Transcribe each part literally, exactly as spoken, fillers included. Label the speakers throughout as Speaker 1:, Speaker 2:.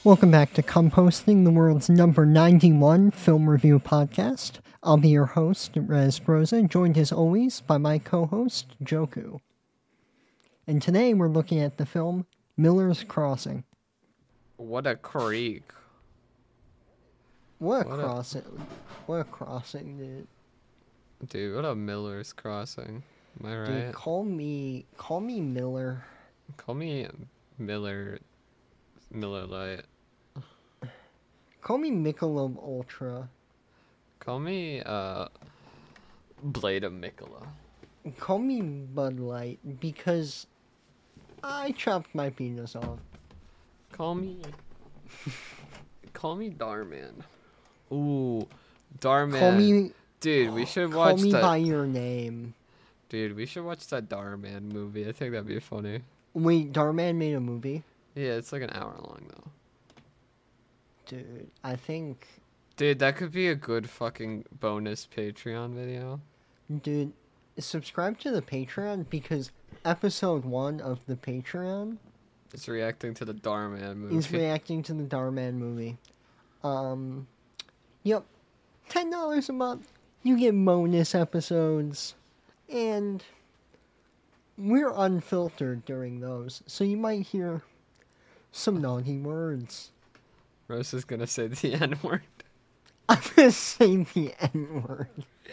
Speaker 1: Welcome back to Composting, the world's number ninety-one film review podcast. I'll be your host, Rez Broza, joined as always by my co-host, Joku. And today we're looking at the film Miller's Crossing.
Speaker 2: What a creek.
Speaker 1: What a
Speaker 2: What a-
Speaker 1: crossing. What a crossing, dude.
Speaker 2: Dude, what a Miller's Crossing. Am I
Speaker 1: Dude,
Speaker 2: right?
Speaker 1: call me, call me Miller.
Speaker 2: Call me Miller. Miller Lite.
Speaker 1: Call me Michelob Ultra.
Speaker 2: Call me, uh. Blade of Mikola.
Speaker 1: Call me Bud Light, because I chopped my penis off.
Speaker 2: Call me. Call me Darman. Ooh. Darman.
Speaker 1: Call me,
Speaker 2: Dude, we should
Speaker 1: call
Speaker 2: watch
Speaker 1: me
Speaker 2: that.
Speaker 1: by your name.
Speaker 2: Dude, we should watch that Darman movie. I think that'd be funny.
Speaker 1: Wait, Darman made a movie?
Speaker 2: Yeah, it's like an hour long, though.
Speaker 1: Dude, I think,
Speaker 2: Dude, that could be a good fucking bonus Patreon video.
Speaker 1: dude, subscribe to the Patreon because episode one of the Patreon
Speaker 2: It's reacting to the Darman movie.
Speaker 1: is reacting to the Darman movie. Um, yep, ten dollars a month, you get bonus episodes, and we're unfiltered during those, so you might hear some naughty words.
Speaker 2: Rose is gonna say the N word.
Speaker 1: I'm gonna say the N word.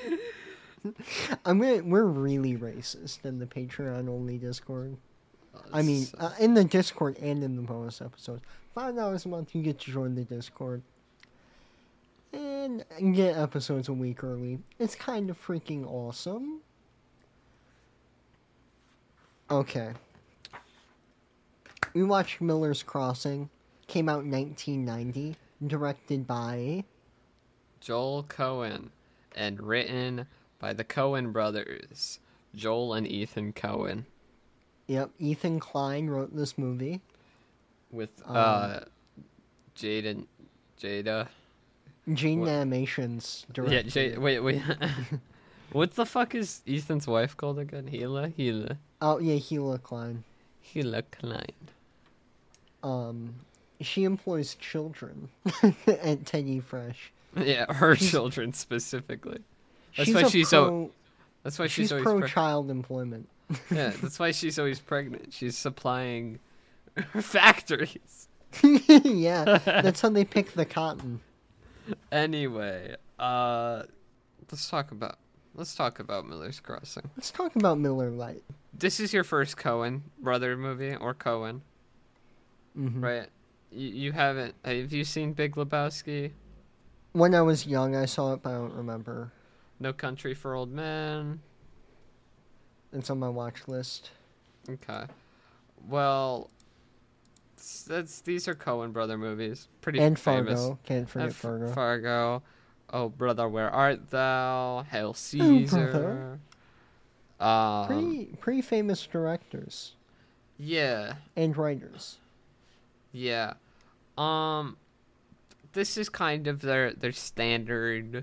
Speaker 1: I'm gonna. We're really racist in the Patreon only Discord. I mean, uh, in the Discord and in the bonus episodes. Five dollars a month, you get to join the Discord, and get episodes a week early. It's kind of freaking awesome. Okay. We watched Miller's Crossing. Came out in nineteen ninety. Directed by...
Speaker 2: Joel Cohen, and written by the Cohen brothers, Joel and Ethan Cohen,
Speaker 1: Yep, Ethan Klein wrote this movie.
Speaker 2: with
Speaker 1: Um,
Speaker 2: uh, Jaden, Jada.
Speaker 1: Gene
Speaker 2: What-
Speaker 1: Animations
Speaker 2: Yeah,
Speaker 1: directed
Speaker 2: J-
Speaker 1: it.
Speaker 2: wait, wait. What the fuck is Ethan's wife called again? Hila, Hila,
Speaker 1: Oh, yeah, Gila Klein.
Speaker 2: Hila Klein.
Speaker 1: Um, she employs children at Teddy Fresh.
Speaker 2: Yeah, her
Speaker 1: She's-
Speaker 2: children specifically. That's
Speaker 1: she's
Speaker 2: why
Speaker 1: a
Speaker 2: she's so.
Speaker 1: pro,
Speaker 2: That's why she's,
Speaker 1: she's
Speaker 2: always.
Speaker 1: pro
Speaker 2: preg-
Speaker 1: child employment.
Speaker 2: yeah, that's why she's always pregnant. She's supplying factories.
Speaker 1: Yeah, that's how they pick the cotton.
Speaker 2: Anyway, uh, let's talk about let's talk about Miller's Crossing.
Speaker 1: Let's talk about Miller Lite.
Speaker 2: This is your first Cohen brother movie or Cohen,
Speaker 1: Mhm.
Speaker 2: right? You you haven't have you seen Big Lebowski?
Speaker 1: When I was young, I saw it, but I don't remember.
Speaker 2: No Country for Old Men.
Speaker 1: It's on my watch list.
Speaker 2: Okay, well, s- that's these are Cohen brother movies. Pretty
Speaker 1: And
Speaker 2: famous.
Speaker 1: Fargo. Can't
Speaker 2: And
Speaker 1: forget
Speaker 2: F-
Speaker 1: Fargo.
Speaker 2: Fargo. Oh brother, where art thou? Hail
Speaker 1: Oh,
Speaker 2: Caesar. um,
Speaker 1: Pretty, pretty famous directors
Speaker 2: yeah.
Speaker 1: and writers.
Speaker 2: Yeah. Um this is kind of their their standard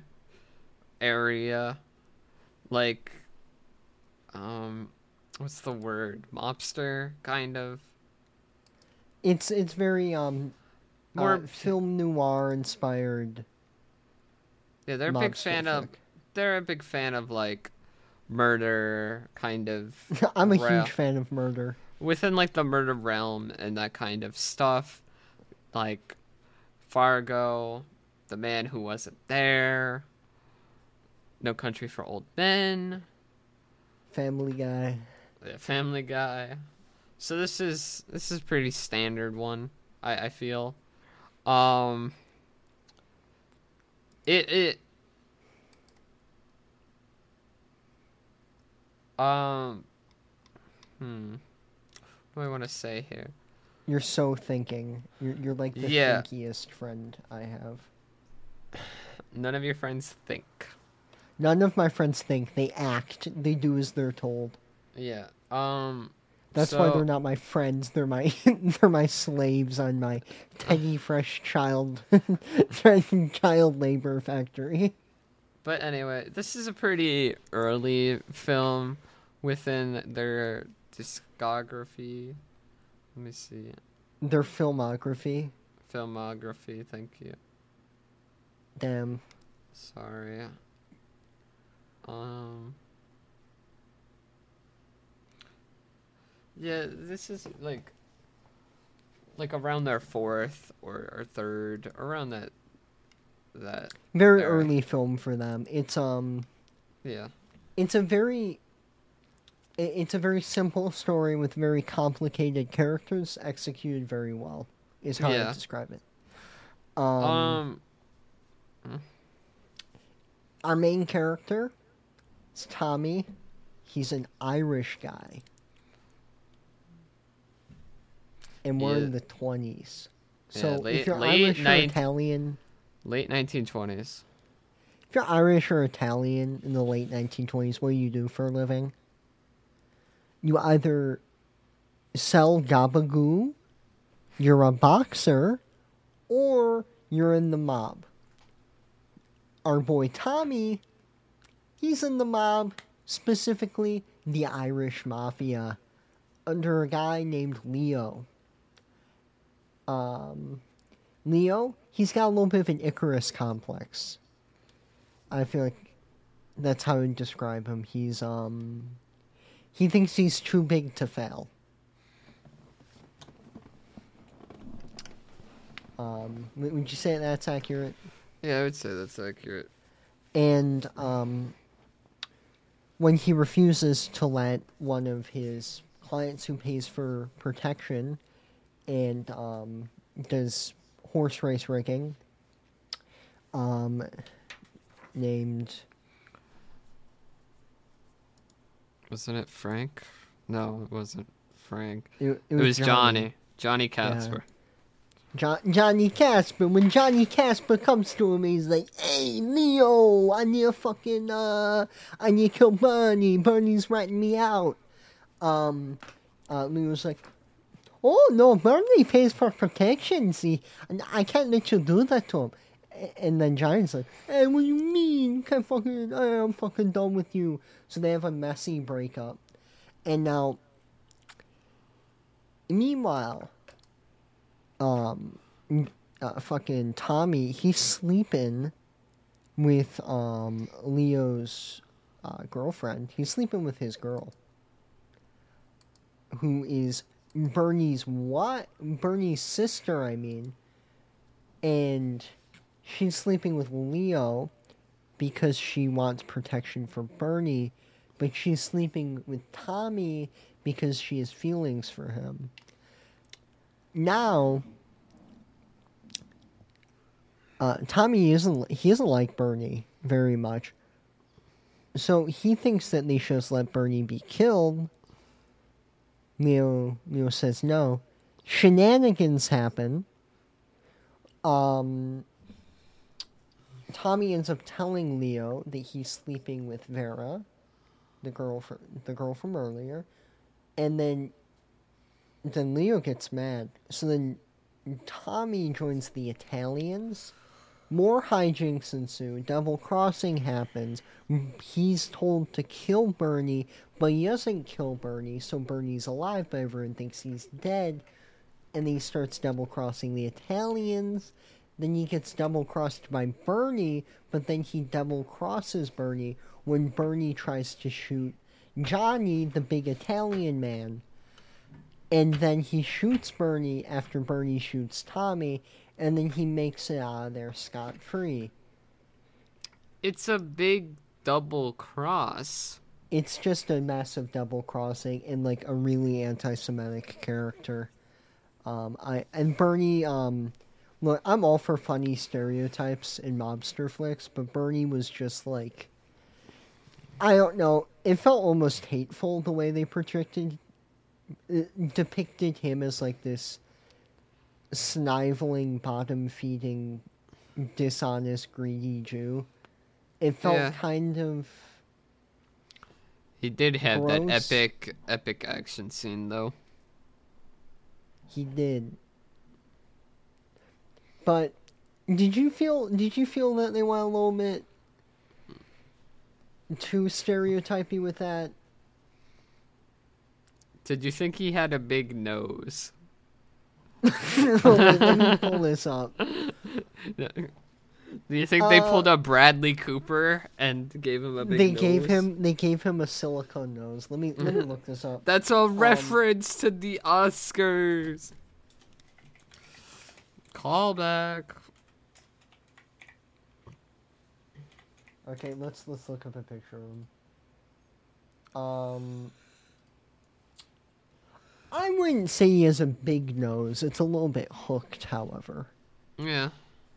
Speaker 2: area. Like um what's the word? Mobster kind of.
Speaker 1: It's it's very um
Speaker 2: More
Speaker 1: uh, film noir inspired.
Speaker 2: yeah, they're a big
Speaker 1: mobster
Speaker 2: fan of
Speaker 1: flick.
Speaker 2: they're a big fan of like murder kind of
Speaker 1: I'm a
Speaker 2: Ra-
Speaker 1: huge fan of murder.
Speaker 2: within like the murder realm and that kind of stuff. Like Fargo, The Man Who Wasn't There, No Country for Old Men,
Speaker 1: Family Guy.
Speaker 2: The Family Guy. So this is this is pretty standard one, I, I feel. Um it it um hmm what do I want to say here?
Speaker 1: You're so thinking. You're you're like the
Speaker 2: Yeah.
Speaker 1: thinkiest friend I have.
Speaker 2: None of your friends think.
Speaker 1: None of my friends think. They act. They do as they're told.
Speaker 2: Yeah. Um
Speaker 1: That's why
Speaker 2: so-
Speaker 1: they're not my friends. They're my they're my slaves on my Teddy Fresh child child labor factory.
Speaker 2: But anyway, this is a pretty early film within their discography. Let me see.
Speaker 1: Their filmography.
Speaker 2: filmography. Thank you.
Speaker 1: Damn.
Speaker 2: Sorry. Um. Yeah, this is like, like around their fourth or, or third, around that, that.
Speaker 1: Very
Speaker 2: era.
Speaker 1: early film for them. It's um,
Speaker 2: Yeah.
Speaker 1: it's a very, i- it's a very simple story with very complicated characters executed very well. Is how
Speaker 2: Yeah.
Speaker 1: I describe it. Um,
Speaker 2: Um.
Speaker 1: our main character is Tommy. He's an Irish guy. And we're
Speaker 2: Yeah.
Speaker 1: in the twenties.
Speaker 2: Yeah,
Speaker 1: So
Speaker 2: late-
Speaker 1: if you're
Speaker 2: late
Speaker 1: Irish or
Speaker 2: ninth-
Speaker 1: Italian,
Speaker 2: Late nineteen twenties.
Speaker 1: if you're Irish or Italian in the late nineteen twenties, what do you do for a living? You either sell gabagoo, you're a boxer, or you're in the mob. Our boy Tommy, he's in the mob, specifically the Irish Mafia, under a guy named Leo. Um, Leo, he's got a little bit of an Icarus complex. I feel like that's how I would describe him. He's, um, he thinks he's too big to fail. Um, w- would you say that's accurate?
Speaker 2: Yeah, I would say that's accurate.
Speaker 1: And um, when he refuses to let one of his clients who pays for protection and um, does horse race rigging, um, named
Speaker 2: Wasn't it Frank? No, it wasn't Frank.
Speaker 1: it, it
Speaker 2: It
Speaker 1: was,
Speaker 2: was Johnny. Johnny Casper.
Speaker 1: Jo- Johnny Casper. When Johnny Casper comes to him, he's like, "Hey, Leo, I need a fucking uh, I need to kill Bernie. Bernie's ratting me out." Um, uh, Leo's like, "Oh no, Bernie pays for protection. See, and I can't let you do that to him." A- And then Johnny's like, "Hey, what do you mean? Can't fucking, uh, I'm fucking done with you." So they have a messy breakup, and now, meanwhile. Um, uh, fucking Tommy, he's sleeping with um Leo's uh, girlfriend. He's sleeping with his girl, who is Bernie's what? Bernie's sister, I mean. And she's sleeping with Leo because she wants protection for Bernie, but she's sleeping with Tommy because she has feelings for him. Now, uh, Tommy isn't he doesn't like Bernie very much, so he thinks that they should just let Bernie be killed. Leo Leo says no. Shenanigans happen. Um, Tommy ends up telling Leo that he's sleeping with Vera, the girl from the girl from earlier, and then. Then Leo gets mad. So then Tommy joins the Italians. More hijinks ensue. Double crossing happens. He's told to kill Bernie, but he doesn't kill Bernie, so Bernie's alive, but everyone thinks he's dead. And he starts double crossing the Italians. Then he gets double crossed by Bernie, but then he double crosses Bernie when Bernie tries to shoot Johnny, the big Italian man. And then he shoots Bernie after Bernie shoots Tommy, and then he makes it out of there scot-free.
Speaker 2: It's a big double cross.
Speaker 1: It's just a massive double crossing and like a really anti-Semitic character. Um, I and Bernie. Um, look, I'm all for funny stereotypes in mobster flicks, but Bernie was just like, I don't know. It felt almost hateful the way they projected. It depicted him as like this sniveling, bottom-feeding, dishonest, greedy Jew. It felt
Speaker 2: Yeah.
Speaker 1: kind of
Speaker 2: He did have that
Speaker 1: gross.
Speaker 2: epic, epic action scene, though.
Speaker 1: He did. But did you feel did you feel that they went a little bit too stereotypy with that?
Speaker 2: Did you think he had a big nose?
Speaker 1: Wait, let me pull this up.
Speaker 2: Do you think they
Speaker 1: Uh,
Speaker 2: pulled a Bradley Cooper and gave him a big
Speaker 1: They
Speaker 2: nose?
Speaker 1: gave him they gave him a silicone nose. Let me let me look this up.
Speaker 2: That's a reference to the Oscars. Callback.
Speaker 1: Okay, let's let's look up a picture of him. Um, I wouldn't say he has a big nose. It's a little bit hooked, however.
Speaker 2: Yeah.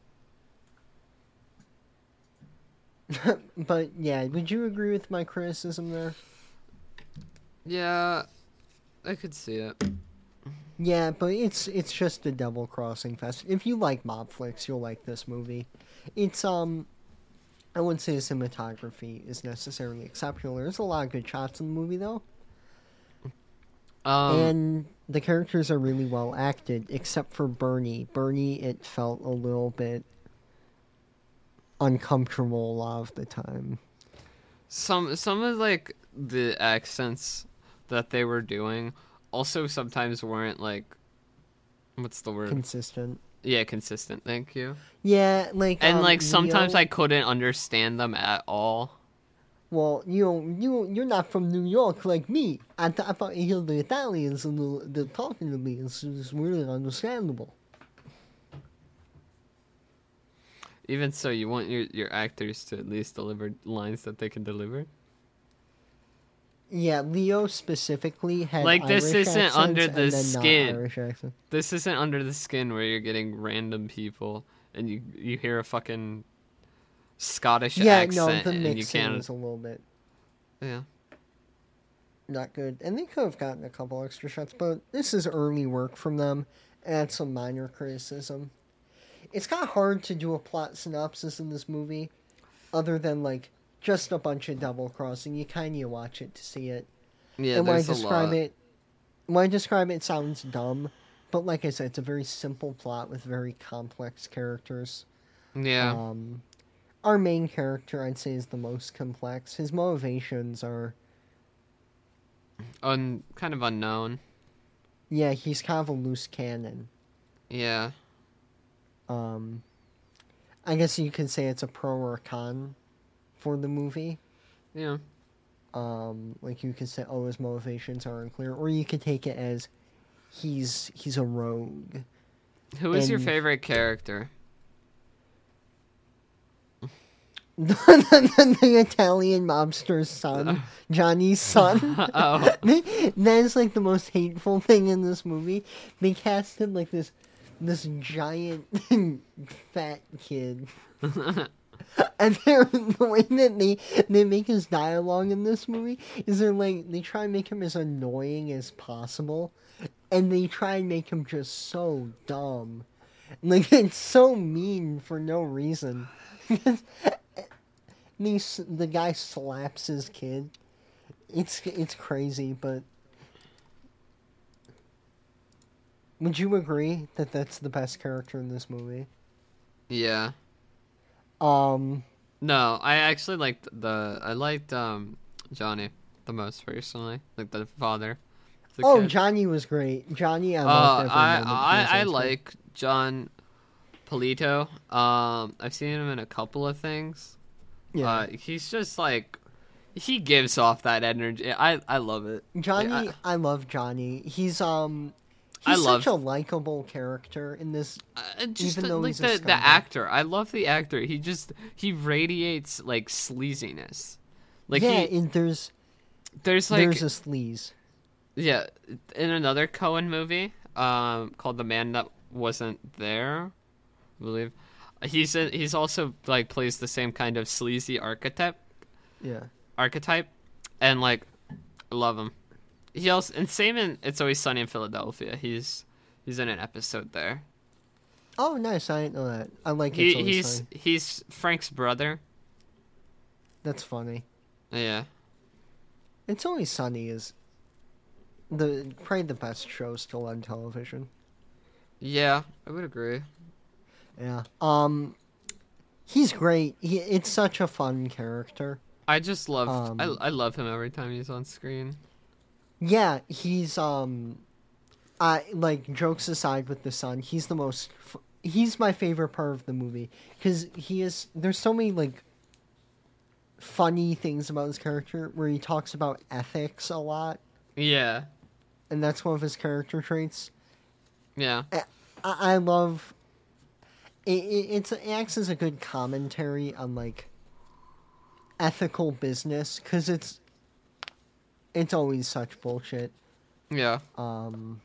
Speaker 1: But yeah, would you agree with my criticism there?
Speaker 2: Yeah. I could see it.
Speaker 1: Yeah, but it's it's just a double crossing fest. If you like mob flicks, you'll like this movie. It's um I wouldn't say the cinematography is necessarily exceptional. There's a lot of good shots in the movie though.
Speaker 2: Um,
Speaker 1: And the characters are really well acted, except for Bernie. Bernie, it felt a little bit uncomfortable a lot of the time.
Speaker 2: some some of like the accents that they were doing also sometimes weren't like, what's the word?
Speaker 1: Consistent.
Speaker 2: Yeah, consistent. Thank you.
Speaker 1: Yeah, like
Speaker 2: And
Speaker 1: um,
Speaker 2: like sometimes
Speaker 1: Leo-
Speaker 2: I couldn't understand them at all.
Speaker 1: Well, you know, you you're not from New York like me. I, th- I thought you hear the Italians and the, they're talking to me. It's, it's really understandable.
Speaker 2: Even so, you want your your actors to at least deliver lines that they can deliver.
Speaker 1: Yeah, Leo specifically had
Speaker 2: Like, this
Speaker 1: Irish
Speaker 2: isn't
Speaker 1: accents
Speaker 2: under
Speaker 1: and
Speaker 2: the
Speaker 1: then
Speaker 2: skin.
Speaker 1: Not Irish accent.
Speaker 2: This isn't under the skin where you're getting random people and you you hear a fucking Scottish
Speaker 1: Yeah,
Speaker 2: accent
Speaker 1: no, the
Speaker 2: and you
Speaker 1: mixing
Speaker 2: can't.
Speaker 1: was a little bit
Speaker 2: Yeah.
Speaker 1: not good, and they could have gotten a couple extra shots, but this is early work from them. And some minor criticism. It's kind of hard to do a plot synopsis in this movie, other than like just a bunch of double crossing. You kind of watch it to see it.
Speaker 2: Yeah,
Speaker 1: and when I
Speaker 2: there's a
Speaker 1: describe
Speaker 2: lot.
Speaker 1: it, when I describe it, it sounds dumb, but like I said, it's a very simple plot with very complex characters.
Speaker 2: Yeah.
Speaker 1: Um, our main character, I'd say, is the most complex. His motivations are,
Speaker 2: Un- kind of unknown.
Speaker 1: yeah, he's kind of a loose cannon.
Speaker 2: Yeah.
Speaker 1: Um, I guess you could say it's a pro or a con for the movie.
Speaker 2: Yeah.
Speaker 1: Um, like you could say, oh, his motivations are unclear, or you could take it as he's he's a rogue.
Speaker 2: Who is your
Speaker 1: And-
Speaker 2: favorite character?
Speaker 1: the, the Italian mobster's son, Johnny's son.
Speaker 2: Oh.
Speaker 1: that is like the most hateful thing in this movie. They casted like this this giant fat kid. And they're, the way that they they make his dialogue in this movie is they're like they try and make him as annoying as possible, and they try and make him just so dumb, like it's so mean for no reason. These the guy slaps his kid. It's it's crazy, but would you agree that that's the best character in this movie?
Speaker 2: Yeah.
Speaker 1: Um.
Speaker 2: No, I actually liked the I liked um Johnny the most personally, like the father. The
Speaker 1: Oh,
Speaker 2: kid.
Speaker 1: Johnny was great. Johnny, I
Speaker 2: Uh,
Speaker 1: loved every
Speaker 2: I
Speaker 1: moment he was
Speaker 2: I, I
Speaker 1: on screen.
Speaker 2: like John Polito. Um, I've seen him in a couple of things.
Speaker 1: Yeah.
Speaker 2: Uh, he's just like he gives off that energy. I I love it.
Speaker 1: Johnny,
Speaker 2: I-
Speaker 1: I, love Johnny. He's um,
Speaker 2: I
Speaker 1: he's
Speaker 2: love-
Speaker 1: such a likable character in this.
Speaker 2: Uh, just
Speaker 1: Even
Speaker 2: the,
Speaker 1: though
Speaker 2: like
Speaker 1: he's a
Speaker 2: the, the
Speaker 1: scumbag.
Speaker 2: actor. I love the actor. He just he radiates like sleaziness. Like
Speaker 1: yeah,
Speaker 2: he
Speaker 1: and there's
Speaker 2: there's like
Speaker 1: there's a sleaze.
Speaker 2: yeah in another Cohen movie um called The Man That Wasn't There, I believe. He's a, he's also like plays the same kind of sleazy archetype
Speaker 1: Yeah.
Speaker 2: archetype, and like I love him. He also and same in It's Always Sunny in Philadelphia. He's he's in an episode there.
Speaker 1: Oh, nice. I didn't know that. I like it.
Speaker 2: He
Speaker 1: It's Always
Speaker 2: he's
Speaker 1: Sunny.
Speaker 2: he's Frank's brother.
Speaker 1: That's funny.
Speaker 2: Yeah.
Speaker 1: It's Always Sunny is the probably the best show still on television.
Speaker 2: Yeah, I would agree.
Speaker 1: Yeah. Um, he's great. He, it's such a fun character.
Speaker 2: I just love
Speaker 1: Um,
Speaker 2: I I love him every time he's on screen.
Speaker 1: Yeah, he's um I like jokes aside with the son. He's the most. F- he's my favorite part of the movie because he is. There's so many like funny things about his character where he talks about ethics a lot,
Speaker 2: Yeah.
Speaker 1: and that's one of his character traits.
Speaker 2: Yeah.
Speaker 1: I, I love. It, it, it's, it acts as a good commentary on like ethical business because it's it's always such bullshit.
Speaker 2: Yeah.
Speaker 1: Um,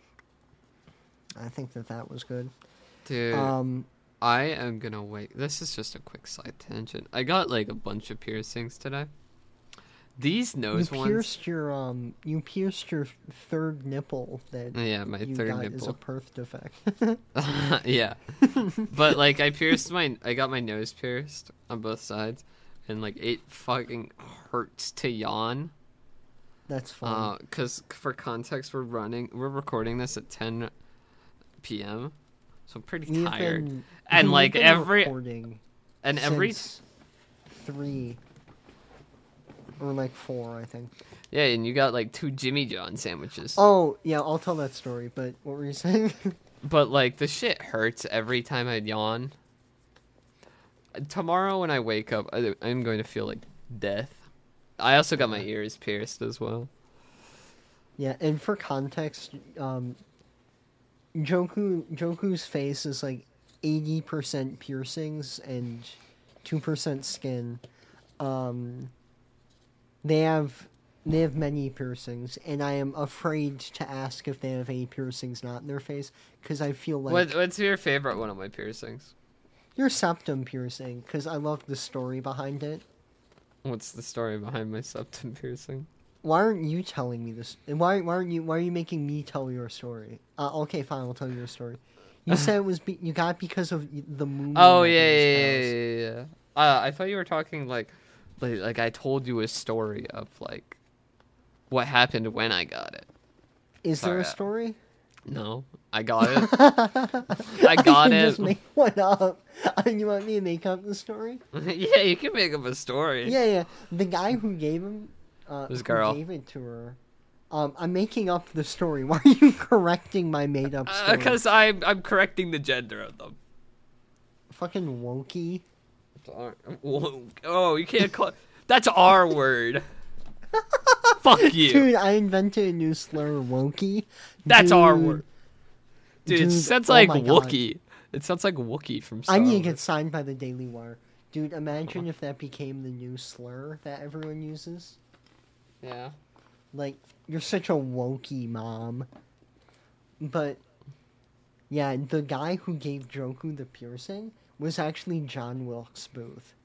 Speaker 1: I think that that was good.
Speaker 2: Dude,
Speaker 1: Um,
Speaker 2: I am gonna wait. This is just a quick side tangent. I got like a bunch of piercings today. These
Speaker 1: you
Speaker 2: nose ones.
Speaker 1: pierced your um, you pierced your third nipple that
Speaker 2: Yeah, my
Speaker 1: you
Speaker 2: third
Speaker 1: got as a
Speaker 2: nipple.
Speaker 1: birth defect.
Speaker 2: Yeah. But like I pierced my I got my nose pierced on both sides and like it fucking hurts to yawn.
Speaker 1: That's fun.
Speaker 2: Uh, cuz for context we're running we're recording this at ten p.m. So I'm pretty
Speaker 1: We've
Speaker 2: tired.
Speaker 1: been-
Speaker 2: And
Speaker 1: we've
Speaker 2: like
Speaker 1: been
Speaker 2: every
Speaker 1: recording
Speaker 2: and every
Speaker 1: since three or like four, I think.
Speaker 2: Yeah, and you got like two Jimmy John sandwiches.
Speaker 1: Oh yeah, I'll tell that story. But what were you saying?
Speaker 2: But like the shit hurts every time I yawn. Tomorrow when I wake up, I, I'm going to feel like death. I also got my ears pierced as well.
Speaker 1: Yeah, and for context, um, Joku Joku's face is like eighty percent piercings and two percent skin. Um, they have they have many piercings, and I am afraid to ask if they have any piercings not in their face because I feel like
Speaker 2: What What's your favorite one of my piercings?
Speaker 1: your septum piercing because I love the story behind it.
Speaker 2: What's the story behind my septum piercing?
Speaker 1: Why aren't you telling me this? And why why aren't you why are you making me tell your story? Uh, okay, fine, I'll tell you your story. You said it was be- you got it because of the moon.
Speaker 2: Oh
Speaker 1: of
Speaker 2: yeah, yeah,
Speaker 1: those
Speaker 2: yeah,
Speaker 1: cows.
Speaker 2: yeah, yeah. yeah. Uh, I thought you were talking like, like, like I told you a story of like, what happened when I got it.
Speaker 1: Is there
Speaker 2: Sorry,
Speaker 1: a
Speaker 2: uh,
Speaker 1: story?
Speaker 2: No, I got it. I got
Speaker 1: can
Speaker 2: it.
Speaker 1: Just make one up. You want me to make up the story?
Speaker 2: Yeah, you can make up a story.
Speaker 1: Yeah, yeah. The guy who gave him, uh,
Speaker 2: This
Speaker 1: who
Speaker 2: girl.
Speaker 1: gave it to her. Um, I'm making up the story. Why are you correcting my made up story?
Speaker 2: Because I'm I'm correcting the gender of them.
Speaker 1: Fucking wonky.
Speaker 2: Oh, you can't call. That's our word. Fuck you.
Speaker 1: Dude, I invented a new slur, wonky.
Speaker 2: That's our
Speaker 1: Dude,
Speaker 2: word. Dude, it
Speaker 1: dude,
Speaker 2: sounds
Speaker 1: oh
Speaker 2: like
Speaker 1: my God.
Speaker 2: Wookiee. It sounds like Wookiee from Star
Speaker 1: I need to
Speaker 2: Wars.
Speaker 1: get signed by the Daily Wire. Dude, imagine if that became the new slur that everyone uses.
Speaker 2: Yeah.
Speaker 1: Like, you're such a wokey mom. But, yeah, the guy who gave Joku the piercing was actually John Wilkes Booth.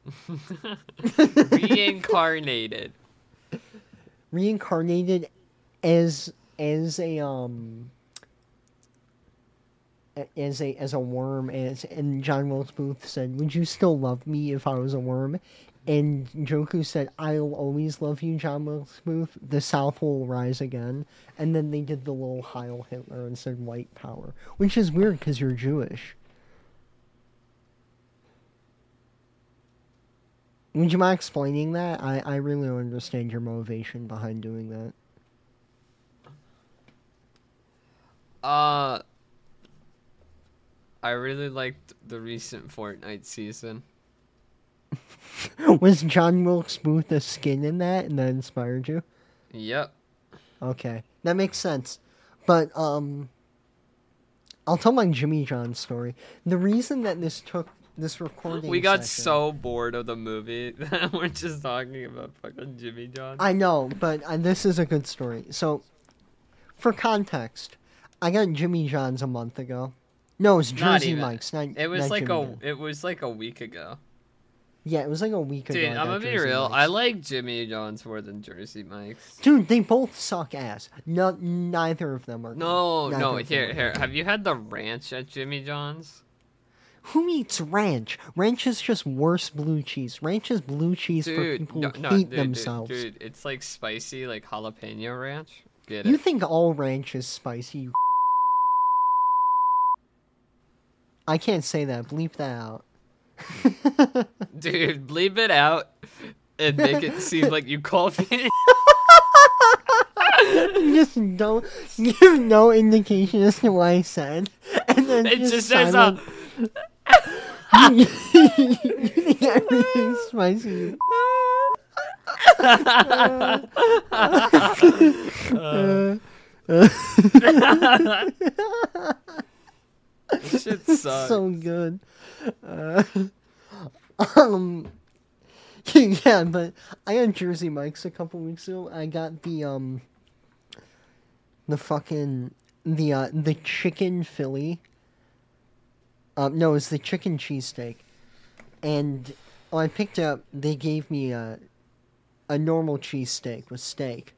Speaker 2: Reincarnated.
Speaker 1: Reincarnated as as a um a- as a as a worm, as and John Wilkes Booth said, "Would you still love me if I was a worm?" And Joku said, "I'll always love you, John Wilkes Booth. The South will rise again." And then they did the little Heil Hitler and said white power, which is weird because you're Jewish. Would you mind explaining that? I, I really don't understand your motivation behind doing that.
Speaker 2: Uh, I really liked the recent Fortnite season.
Speaker 1: Was John Wilkes Booth a skin in that and that inspired you?
Speaker 2: Yep.
Speaker 1: Okay, that makes sense. But, um, I'll tell my Jimmy John story. The reason that this took this recording
Speaker 2: We got
Speaker 1: session-
Speaker 2: so bored of the movie that we're just talking about fucking Jimmy John.
Speaker 1: I know, but uh, this is a good story. So, for context, I got Jimmy John's a month ago. No, it's
Speaker 2: Not
Speaker 1: Jersey
Speaker 2: even.
Speaker 1: Mike's. Not,
Speaker 2: It was
Speaker 1: not
Speaker 2: like
Speaker 1: Jimmy
Speaker 2: a
Speaker 1: John.
Speaker 2: it was like a week ago.
Speaker 1: Yeah, it was like a week ago.
Speaker 2: Dude,
Speaker 1: I
Speaker 2: I'm
Speaker 1: got
Speaker 2: gonna be
Speaker 1: Jersey
Speaker 2: real.
Speaker 1: Mike's.
Speaker 2: I like Jimmy John's more than Jersey Mike's.
Speaker 1: Dude, they both suck ass. No, neither of them are.
Speaker 2: No,
Speaker 1: good.
Speaker 2: no.
Speaker 1: Neither of them
Speaker 2: Here,
Speaker 1: are
Speaker 2: here.
Speaker 1: good.
Speaker 2: Have you had the ranch at Jimmy John's?
Speaker 1: Who eats ranch? Ranch is just worse blue cheese. Ranch is blue cheese for
Speaker 2: Dude,
Speaker 1: people
Speaker 2: no,
Speaker 1: who
Speaker 2: no,
Speaker 1: hate
Speaker 2: dude,
Speaker 1: themselves.
Speaker 2: Dude, dude, it's like spicy, like jalapeno ranch. Get
Speaker 1: You
Speaker 2: it?
Speaker 1: think all ranch is spicy? You I can't say that. Bleep that out.
Speaker 2: Dude, bleep it out and make it seem like you called me.
Speaker 1: just don't give no indication as to what I said, and then
Speaker 2: It
Speaker 1: just,
Speaker 2: just says
Speaker 1: silent.
Speaker 2: uh,
Speaker 1: You think everything's spicy? Uh, uh,
Speaker 2: This shit sucks.
Speaker 1: so good. Uh, um, yeah, but I got Jersey Mike's a couple weeks ago. I got the um, the fucking the uh the chicken Philly. Um, no, it's the chicken cheesesteak, and when I picked it up, they gave me a a normal cheesesteak with steak.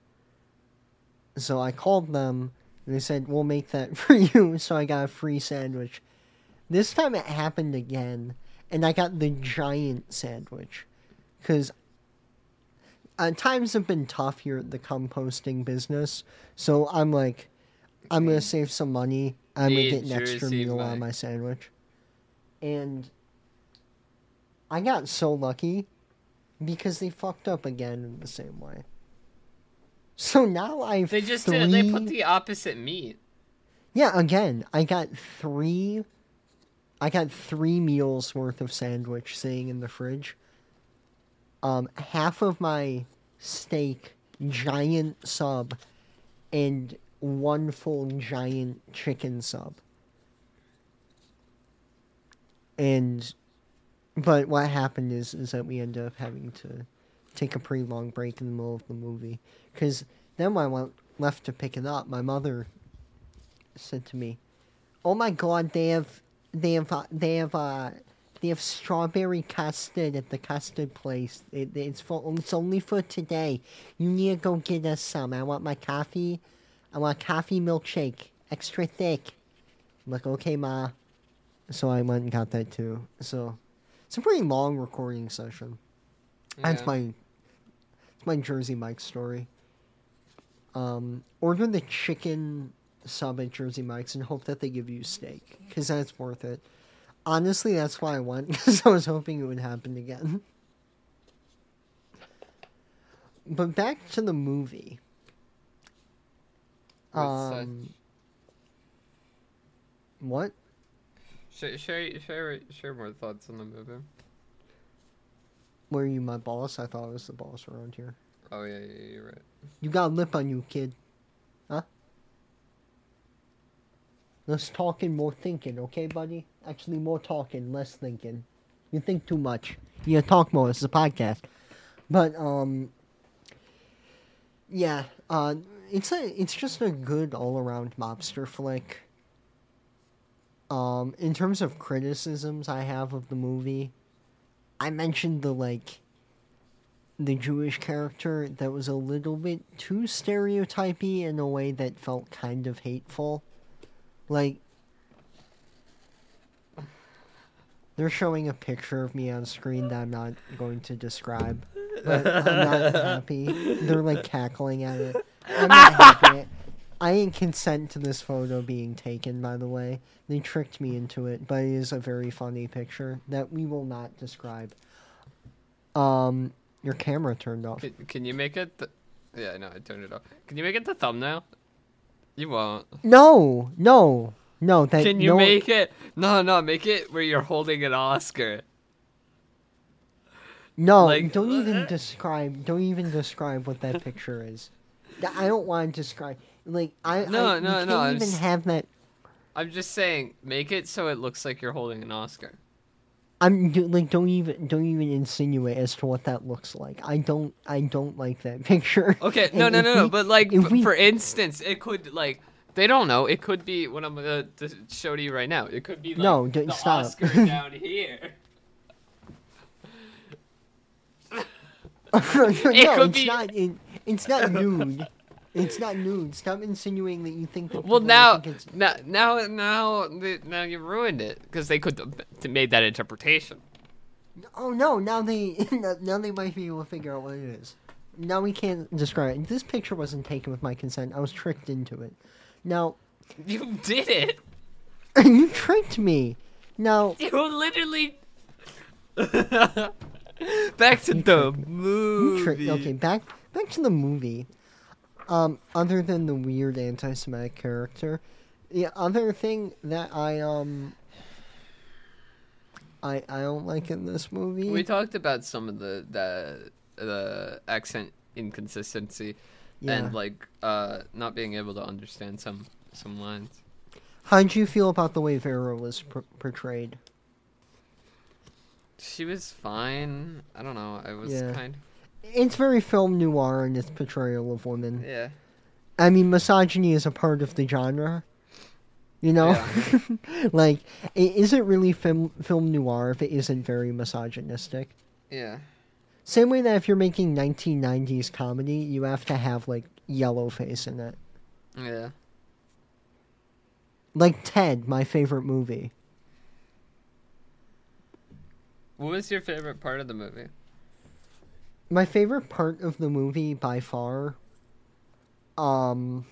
Speaker 1: So I called them. They said, we'll make that for you, so I got a free sandwich. This time it happened again, and I got the giant sandwich. Because uh, times have been tough here at the composting business, so I'm like, I'm going to save some money. I'm going to get an extra
Speaker 2: Jersey
Speaker 1: meal on
Speaker 2: Mike.
Speaker 1: my sandwich. And I got so lucky, because they fucked up again in the same way. So now I've
Speaker 2: They just
Speaker 1: three...
Speaker 2: did. They put the opposite meat.
Speaker 1: Yeah, again, I got three. I got three meals worth of sandwich sitting in the fridge. Um, half of my steak, giant sub, and one full giant chicken sub. And, but what happened is, is that we ended up having to take a pretty long break in the middle of the movie. Because then when I went left to pick it up, my mother said to me, "Oh my God, they have, they have, uh, they have, uh, they have strawberry custard at the custard place. It, it's for, it's only for today. You need to go get us some. I want my coffee. I want coffee milkshake, extra thick." I'm like, "Okay, Ma." So I went and got that too. So it's a pretty long recording session. That's
Speaker 2: Yeah.
Speaker 1: my, it's my Jersey Mike story. Um, order the chicken sub at Jersey Mike's and hope that they give you steak, because that's worth it. Honestly, that's why I went, because I was hoping it would happen again. But back to the movie.
Speaker 2: What's, uh,
Speaker 1: Um, what?
Speaker 2: Share, share, share, share more thoughts on the movie.
Speaker 1: Were you my boss? I thought I was the boss around here.
Speaker 2: Oh yeah, yeah, you're right.
Speaker 1: You got a lip on you, kid. Huh? Less talking, more thinking, okay, buddy? Actually, more talking, less thinking. You think too much. You talk more. It's a podcast. But, um... yeah, uh, it's a, it's just a good all-around mobster flick. Um, in terms of criticisms I have of the movie, I mentioned the, like... the Jewish character that was a little bit too stereotypy in a way that felt kind of hateful. Like, they're showing a picture of me on screen that I'm not going to describe, but I'm not happy. They're like cackling at it. I'm not happy. I didn't consent to this photo being taken, by the way. They tricked me into it, but it is a very funny picture that we will not describe. Um... Your camera turned off.
Speaker 2: Can, can you make it? The... Yeah, no, I turned it off. Can you make it the thumbnail? You won't.
Speaker 1: No, no, no. That
Speaker 2: Can you
Speaker 1: no,
Speaker 2: make it? No, no, make it where you're holding an Oscar.
Speaker 1: No,
Speaker 2: like-
Speaker 1: don't even describe. Don't even describe what that picture is. Th- I don't want to describe. Like I.
Speaker 2: No,
Speaker 1: I,
Speaker 2: no,
Speaker 1: you can't
Speaker 2: no, I'm
Speaker 1: even
Speaker 2: s-
Speaker 1: have that.
Speaker 2: I'm just saying, make it so it looks like you're holding an Oscar.
Speaker 1: I'm do- like. Don't even. Don't even insinuate as to what that looks like. I don't. I don't like that picture.
Speaker 2: Okay, no,
Speaker 1: And
Speaker 2: no,
Speaker 1: if
Speaker 2: no, no.
Speaker 1: we-
Speaker 2: But like,
Speaker 1: if
Speaker 2: f-
Speaker 1: we-
Speaker 2: for instance, it could like they don't know. It could be what I'm gonna t- show to you right now. It could be like
Speaker 1: No, don't-
Speaker 2: the
Speaker 1: stop.
Speaker 2: Oscar down here.
Speaker 1: no,
Speaker 2: could
Speaker 1: it's
Speaker 2: be-
Speaker 1: not. It, it's not nude. It's not nude. Stop insinuating that you think that.
Speaker 2: Well,
Speaker 1: people
Speaker 2: now,
Speaker 1: think it's...
Speaker 2: now, now, now, the- now you ruined it because they could have made that interpretation.
Speaker 1: Oh no! Now they now they might be able to figure out what it is. Now we can't describe it. This picture wasn't taken with my consent. I was tricked into it. Now
Speaker 2: You did it.
Speaker 1: you tricked me. Now
Speaker 2: You literally. Back to
Speaker 1: You
Speaker 2: the
Speaker 1: tricked
Speaker 2: movie.
Speaker 1: you tricked. Okay, back back to the movie. Um, other than the weird anti-Semitic character, the other thing that I um I I don't like in this movie.
Speaker 2: We talked about some of the the the accent inconsistency
Speaker 1: Yeah.
Speaker 2: and like uh not being able to understand some some lines.
Speaker 1: How'd you feel about the way Vera was pr- portrayed?
Speaker 2: She was fine. I don't know. I was
Speaker 1: Yeah.
Speaker 2: kind
Speaker 1: It's very film noir in its portrayal of women.
Speaker 2: of yeah.
Speaker 1: I mean, misogyny is a part of the genre. You know,
Speaker 2: Yeah.
Speaker 1: like, it isn't really film film noir if it isn't very misogynistic.
Speaker 2: Yeah.
Speaker 1: Same way that if you're making nineteen nineties comedy, you have to have like yellow face in it.
Speaker 2: Yeah.
Speaker 1: Like Ted, my favorite movie.
Speaker 2: What was your favorite part of the movie?
Speaker 1: My favorite part of the movie by far, um,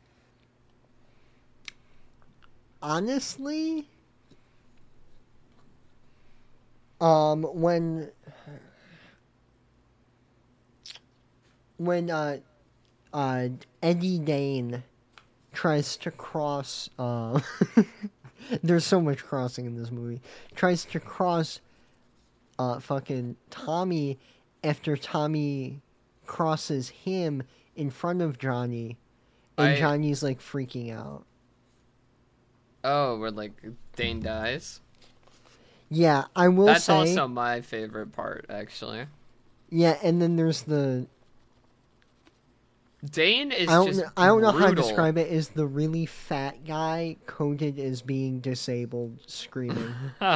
Speaker 1: honestly, um, when, when, uh, uh, Eddie Dane tries to cross, uh, there's so much crossing in this movie, tries to cross, uh, fucking Tommy after Tommy crosses him in front of Johnny, and
Speaker 2: I-
Speaker 1: Johnny's like freaking out.
Speaker 2: Oh, where like Dane dies.
Speaker 1: Yeah, I will
Speaker 2: That's
Speaker 1: say.
Speaker 2: also my favorite part, actually.
Speaker 1: Yeah, and then there's the.
Speaker 2: Dane is
Speaker 1: I don't.
Speaker 2: just
Speaker 1: kn- I don't know how to
Speaker 2: brutal.
Speaker 1: describe it. Is the really fat guy coded as being disabled, screaming?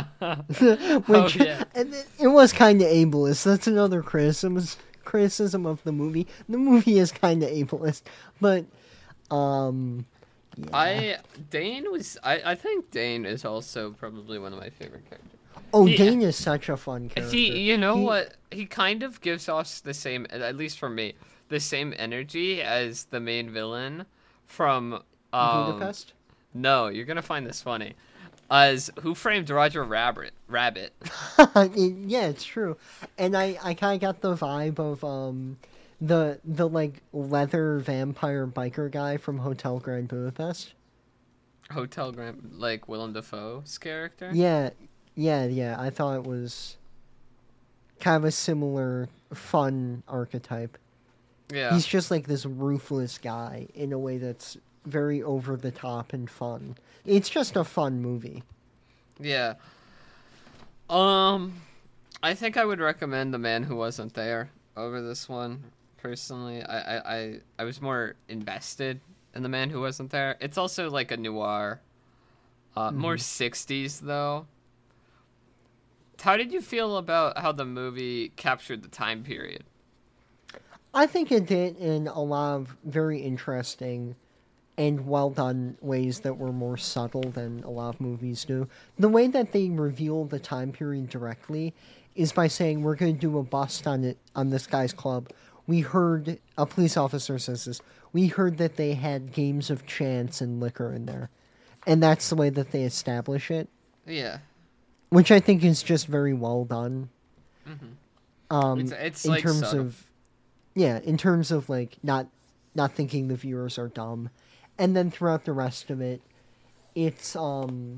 Speaker 1: Which,
Speaker 2: Oh, yeah.
Speaker 1: and it, it was kind of ableist. That's another criticism criticism of the movie. The movie is kind of ableist, but um, yeah.
Speaker 2: I Dane was I, I think Dane is also probably one of my favorite characters.
Speaker 1: Oh,
Speaker 2: he-
Speaker 1: Dane is such a fun character.
Speaker 2: He you know
Speaker 1: He-
Speaker 2: what? He kind of gives us the same, at least for me, the same energy as the main villain from um,
Speaker 1: Budapest.
Speaker 2: No, you're gonna find this funny. As Who Framed Roger Rabbit? Rabbit.
Speaker 1: Yeah, it's true, and I, I kind of got the vibe of um, the the like leather vampire biker guy from Hotel Grand Budapest.
Speaker 2: Hotel Grand, like Willem Dafoe's character.
Speaker 1: Yeah, yeah, yeah. I thought it was kind of a similar fun archetype.
Speaker 2: Yeah.
Speaker 1: He's just like this ruthless guy in a way that's very over the top and fun. It's just a fun movie.
Speaker 2: Yeah. Um, I think I would recommend The Man Who Wasn't There over this one. Personally, I, I, I, I was more invested in The Man Who Wasn't There. It's also like a noir, uh, more sixties though. How did you feel about how the movie captured the time period?
Speaker 1: I think it did in a lot of very interesting and well done ways that were more subtle than a lot of movies do. The way that they reveal the time period directly is by saying we're going to do a bust on it on this guy's club. We heard a police officer says this. We heard that they had games of chance and liquor in there, and that's the way that they establish it,
Speaker 2: Yeah.
Speaker 1: which I think is just very well done. Um,
Speaker 2: It's, it's
Speaker 1: in
Speaker 2: like
Speaker 1: terms
Speaker 2: subtle.
Speaker 1: of yeah, in terms of like not not thinking the viewers are dumb, and then throughout the rest of it, it's um,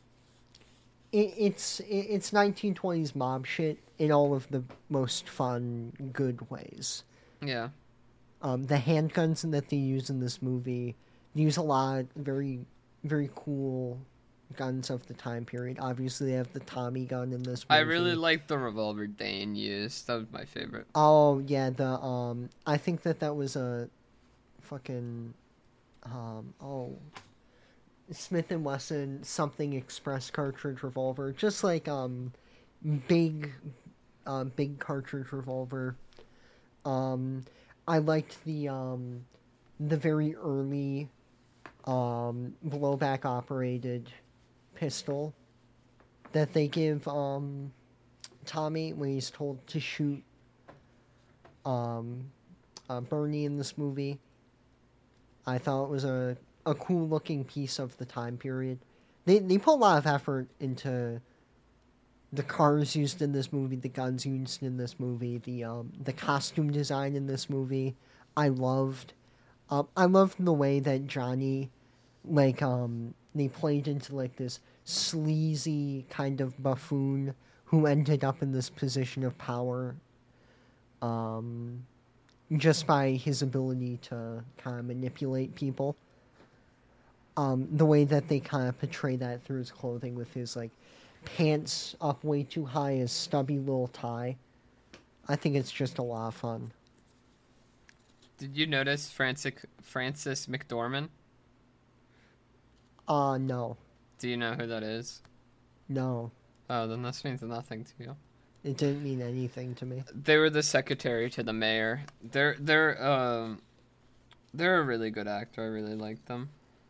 Speaker 1: it, it's it, it's nineteen twenties mob shit in all of the most fun, good ways.
Speaker 2: Yeah.
Speaker 1: Um, the handguns that they use in this movie they use a lot very very cool guns of the time period. Obviously, they have the Tommy gun in this movie.
Speaker 2: I really liked the revolver Dane used. That was my favorite.
Speaker 1: Oh yeah, the um, I think that that was a fucking um, oh, Smith and Wesson something Express cartridge revolver, just like um, big, uh, big cartridge revolver. Um, I liked the um, the very early, um, blowback operated pistol that they give um, Tommy when he's told to shoot um, uh, Bernie in this movie. I thought it was a, a cool looking piece of the time period. They they put a lot of effort into the cars used in this movie, the guns used in this movie, the um, the costume design in this movie. I loved. Um, I love the way that Johnny, like, um, they played into like this sleazy kind of buffoon who ended up in this position of power. Um, just by his ability to kind of manipulate people. Um, the way that they kind of portray that through his clothing with his like pants up way too high, his stubby little tie. I think it's just a lot of fun.
Speaker 2: Did you notice Francis Francis McDormand?
Speaker 1: Uh, no.
Speaker 2: Do you know who that is?
Speaker 1: No.
Speaker 2: Oh, then this means nothing to you.
Speaker 1: It didn't mean anything to me.
Speaker 2: They were the secretary to the mayor. They're they're um they're a really good actor. I really like them.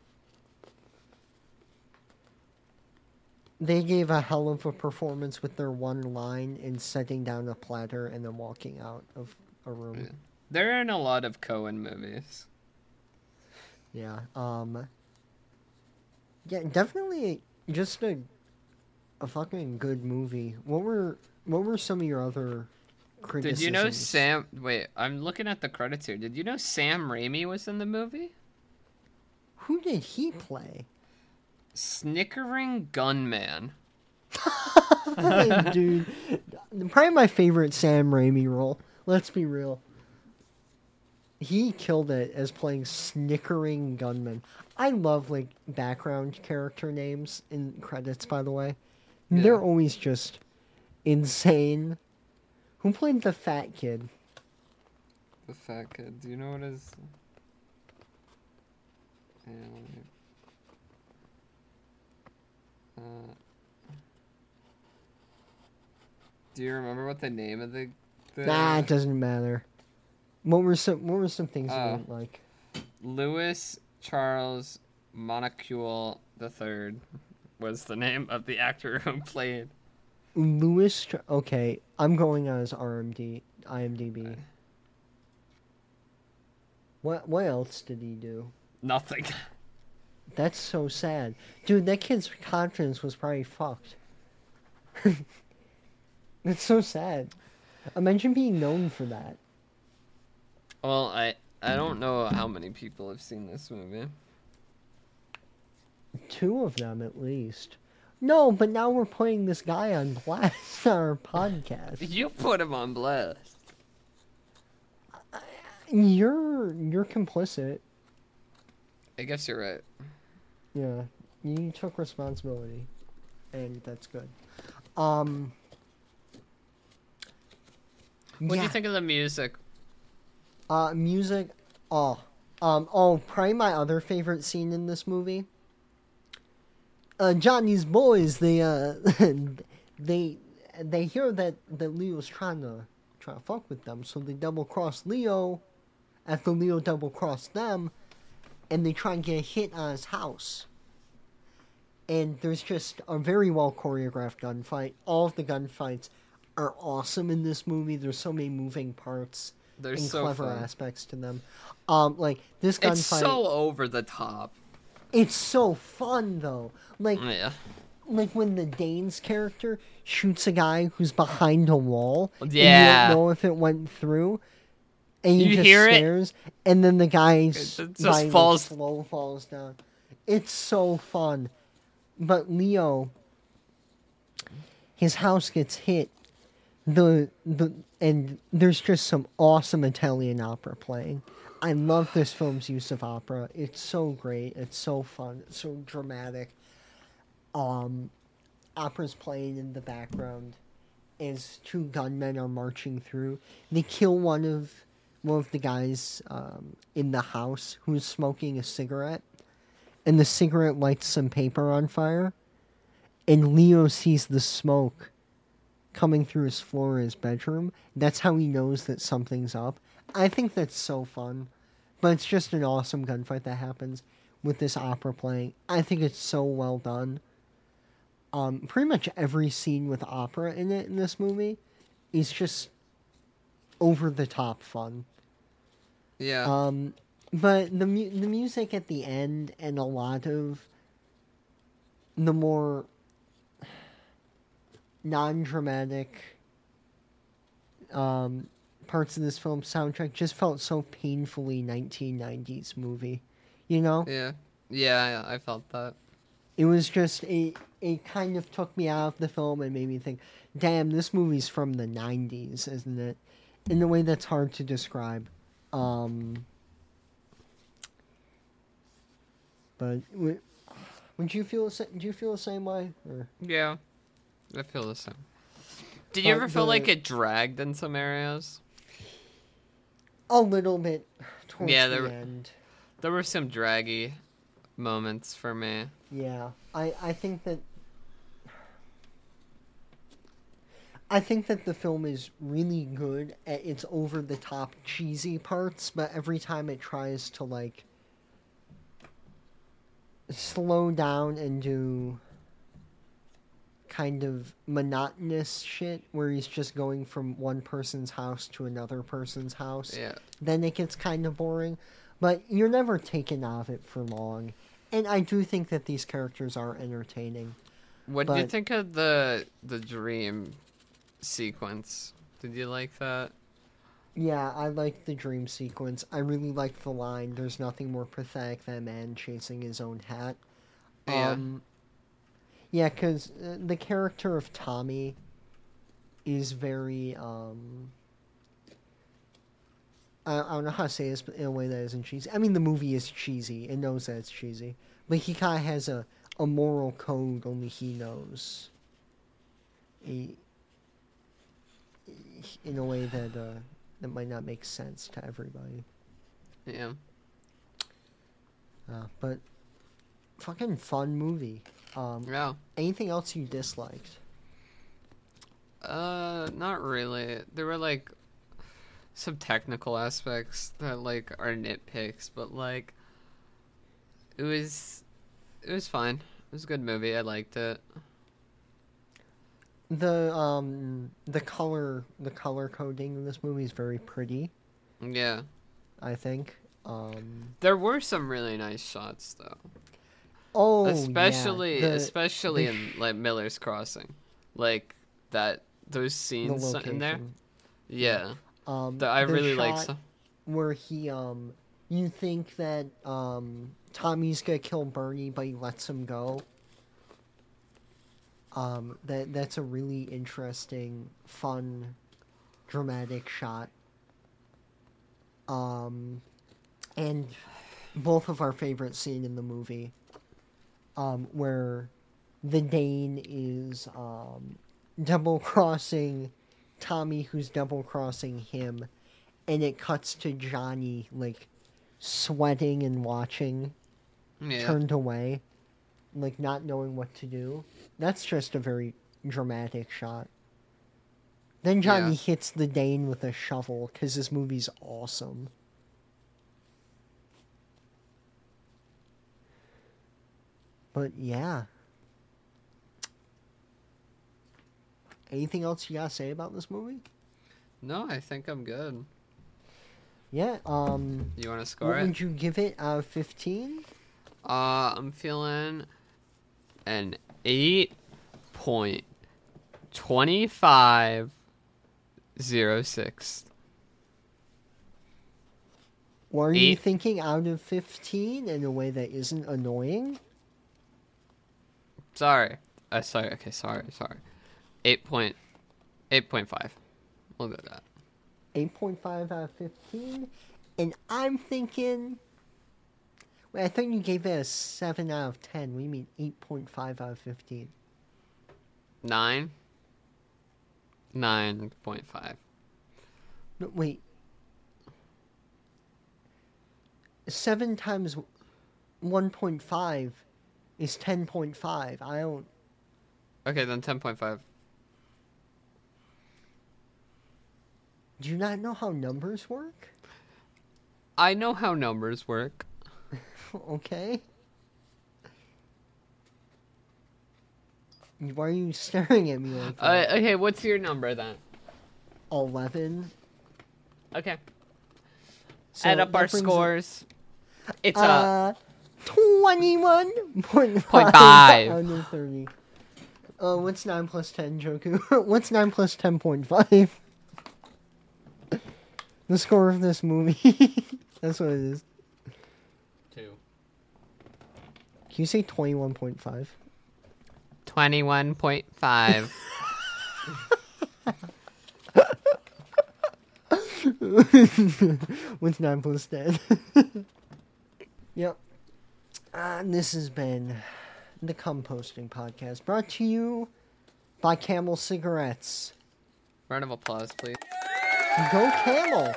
Speaker 1: They gave a hell of a performance with their one line in setting down a platter and then walking out of a room.
Speaker 2: Yeah. They're in a lot of Coen movies.
Speaker 1: Yeah. Um. Yeah, definitely just a a fucking good movie. What were what were some of your other criticisms?
Speaker 2: Did you know Sam? Wait, I'm looking at the credits here. Did you know Sam Raimi was in the movie?
Speaker 1: Who did he play?
Speaker 2: Snickering Gunman.
Speaker 1: Dude, probably my favorite Sam Raimi role. Let's be real. He killed it as playing Snickering Gunman. I love like background character names in credits, by the way.
Speaker 2: Yeah.
Speaker 1: They're always just insane. Who played the fat kid?
Speaker 2: The fat kid. Do you know what his? Yeah, let me... uh... Do you remember what the name of the? the...
Speaker 1: Nah, it doesn't matter. What were some What were some things
Speaker 2: Uh,
Speaker 1: you didn't like?
Speaker 2: Louis Charles Monacule the Third was the name of the actor who played.
Speaker 1: Louis. Tr- Okay, I'm going on his R M D I M D B.
Speaker 2: Okay.
Speaker 1: What What else did he do?
Speaker 2: Nothing.
Speaker 1: That's so sad, dude. That kid's confidence was probably fucked. It's so sad. Imagine being known for that.
Speaker 2: Well, I I don't know how many people have seen this movie.
Speaker 1: Two of them at least. No, but now we're putting this guy on blast on our podcast.
Speaker 2: You put him on blast.
Speaker 1: You're you're complicit.
Speaker 2: I guess you're right.
Speaker 1: Yeah, you took responsibility, and that's good. Um.
Speaker 2: What do
Speaker 1: yeah.
Speaker 2: you think of the music?
Speaker 1: Uh, music. Oh, um. Oh, probably my other favorite scene in this movie. Uh, Johnny's boys. They uh, they they hear that that Leo's trying to try to fuck with them, so they double cross Leo. After Leo double crossed them, and they try and get a hit on his house. And there's just a very well choreographed gunfight. All of the gunfights are awesome in this movie. There's so many moving parts
Speaker 2: They're
Speaker 1: and
Speaker 2: so
Speaker 1: clever
Speaker 2: fun.
Speaker 1: aspects to them. Um, like this gunfight.
Speaker 2: It's so over the top.
Speaker 1: It's so fun though. Like
Speaker 2: Yeah.
Speaker 1: like when the Danes character shoots a guy who's behind a wall. And you
Speaker 2: Yeah.
Speaker 1: don't know if it went through. And you,
Speaker 2: You
Speaker 1: just
Speaker 2: hear it?
Speaker 1: stares, and then the guy's
Speaker 2: It just
Speaker 1: body, like,
Speaker 2: falls-
Speaker 1: slow falls down. It's so fun. But Leo, his house gets hit. The the and there's just some awesome Italian opera playing. I love this film's use of opera. It's so great. It's so fun. It's so dramatic. Um, opera's playing in the background as two gunmen are marching through. They kill one of one of the guys um, in the house who's smoking a cigarette, and the cigarette lights some paper on fire, and Leo sees the smoke coming through his floor in his bedroom. That's how he knows that something's up. I think that's so fun, but it's just an awesome gunfight that happens with this opera playing. I think it's so well done. Um, pretty much every scene with opera in it in this movie is just over the top fun.
Speaker 2: Yeah.
Speaker 1: Um, but the mu- the music at the end and a lot of the more non-dramatic um, parts of this film soundtrack just felt so painfully nineteen nineties movie. You know?
Speaker 2: Yeah. Yeah, I felt that.
Speaker 1: It was just a it kind of took me out of the film and made me think, damn, this movie's from the nineties, isn't it? In a way that's hard to describe. Um, but w- would you feel the sa- do you feel the same way? Or?
Speaker 2: Yeah. I feel the same. Did you
Speaker 1: But
Speaker 2: ever feel
Speaker 1: the-
Speaker 2: like it dragged in some areas?
Speaker 1: A little bit towards
Speaker 2: Yeah,
Speaker 1: the
Speaker 2: there-
Speaker 1: end.
Speaker 2: There were some draggy moments for me.
Speaker 1: Yeah, I, I think that I think that the film is really good at its over the top cheesy parts, but every time it tries to like slow down and do kind of monotonous shit where he's just going from one person's house to another person's house,
Speaker 2: Yeah.
Speaker 1: then it gets kind of boring. But you're never taken out of it for long. And I do think that these characters are entertaining.
Speaker 2: What did you
Speaker 1: But-
Speaker 2: think of the the dream sequence? Did you like that?
Speaker 1: Yeah, I like the dream sequence. I really like the line, there's nothing more pathetic than a man chasing his own hat.
Speaker 2: Yeah.
Speaker 1: Um, yeah, because uh, the character of Tommy is very... Um, I, I don't know how to say this but in a way that isn't cheesy. I mean, the movie is cheesy. It knows that it's cheesy. But he kind of has a, a moral code only he knows. He, in a way that uh, that might not make sense to everybody.
Speaker 2: Yeah.
Speaker 1: Uh, but fucking fun movie. Um,
Speaker 2: Yeah.
Speaker 1: anything else you disliked?
Speaker 2: Uh, not really. There were like some technical aspects that like are nitpicks, but like it was it was fine. It was a good movie. I liked it.
Speaker 1: The um the color the color coding in this movie is very pretty,
Speaker 2: Yeah.
Speaker 1: I think. Um
Speaker 2: There were some really nice shots though.
Speaker 1: oh
Speaker 2: especially
Speaker 1: yeah, the,
Speaker 2: especially
Speaker 1: the
Speaker 2: in
Speaker 1: sh-
Speaker 2: like Miller's Crossing. Like that those
Speaker 1: the
Speaker 2: scenes in there.
Speaker 1: location.
Speaker 2: Yeah.
Speaker 1: Um
Speaker 2: That I
Speaker 1: the
Speaker 2: really like
Speaker 1: shot
Speaker 2: some.
Speaker 1: where he um you think that um Tommy's gonna kill Bernie but he lets him go. Um that that's a really interesting, fun, dramatic shot. Um and both of our favorite scene in the movie. Um where the Dane is um double crossing Tommy who's double crossing him, and it cuts to Johnny like sweating and watching,
Speaker 2: Yeah.
Speaker 1: turned away, like not knowing what to do. That's just a very dramatic shot. Then Johnny
Speaker 2: Yeah.
Speaker 1: hits the Dane with a shovel because this movie's awesome. But yeah. Anything else you gotta say about this movie?
Speaker 2: No, I think I'm good.
Speaker 1: Yeah, um,
Speaker 2: You want to score
Speaker 1: what
Speaker 2: it?
Speaker 1: would you give it out of fifteen?
Speaker 2: Uh, I'm feeling an eight point twenty five zero six.
Speaker 1: Or are you
Speaker 2: Eight.
Speaker 1: thinking out of fifteen in a way that isn't annoying?
Speaker 2: Sorry. Uh, sorry. Okay, sorry, sorry. Eight point eight point five. We'll go with that.
Speaker 1: eight point five out of fifteen? And I'm thinking... Wait, I thought you gave it a seven out of ten. What do you mean eight point five out of fifteen?
Speaker 2: Nine. Nine point five.
Speaker 1: No, wait. seven times one point five is ten point five. I don't...
Speaker 2: Okay, then ten point five.
Speaker 1: Do you not know how numbers work?
Speaker 2: I know how numbers work.
Speaker 1: Okay. Why are you staring at me like
Speaker 2: Uh,
Speaker 1: that?
Speaker 2: okay, what's your number then?
Speaker 1: eleven.
Speaker 2: Okay.
Speaker 1: So
Speaker 2: Add up
Speaker 1: that
Speaker 2: our
Speaker 1: brings it-
Speaker 2: scores. It's a
Speaker 1: Uh, twenty-one point
Speaker 2: Point
Speaker 1: five
Speaker 2: five.
Speaker 1: out of thirty. Uh, what's nine plus ten, Joku? What's nine plus ten point five? The score of this movie. That's what it is.
Speaker 2: Two.
Speaker 1: Can you say twenty-one point five?
Speaker 2: Twenty-one point five.
Speaker 1: With nine plus ten. Yep. And this has been the Composting Podcast, brought to you by Camel Cigarettes.
Speaker 2: Round of applause, please.
Speaker 1: Go Camel!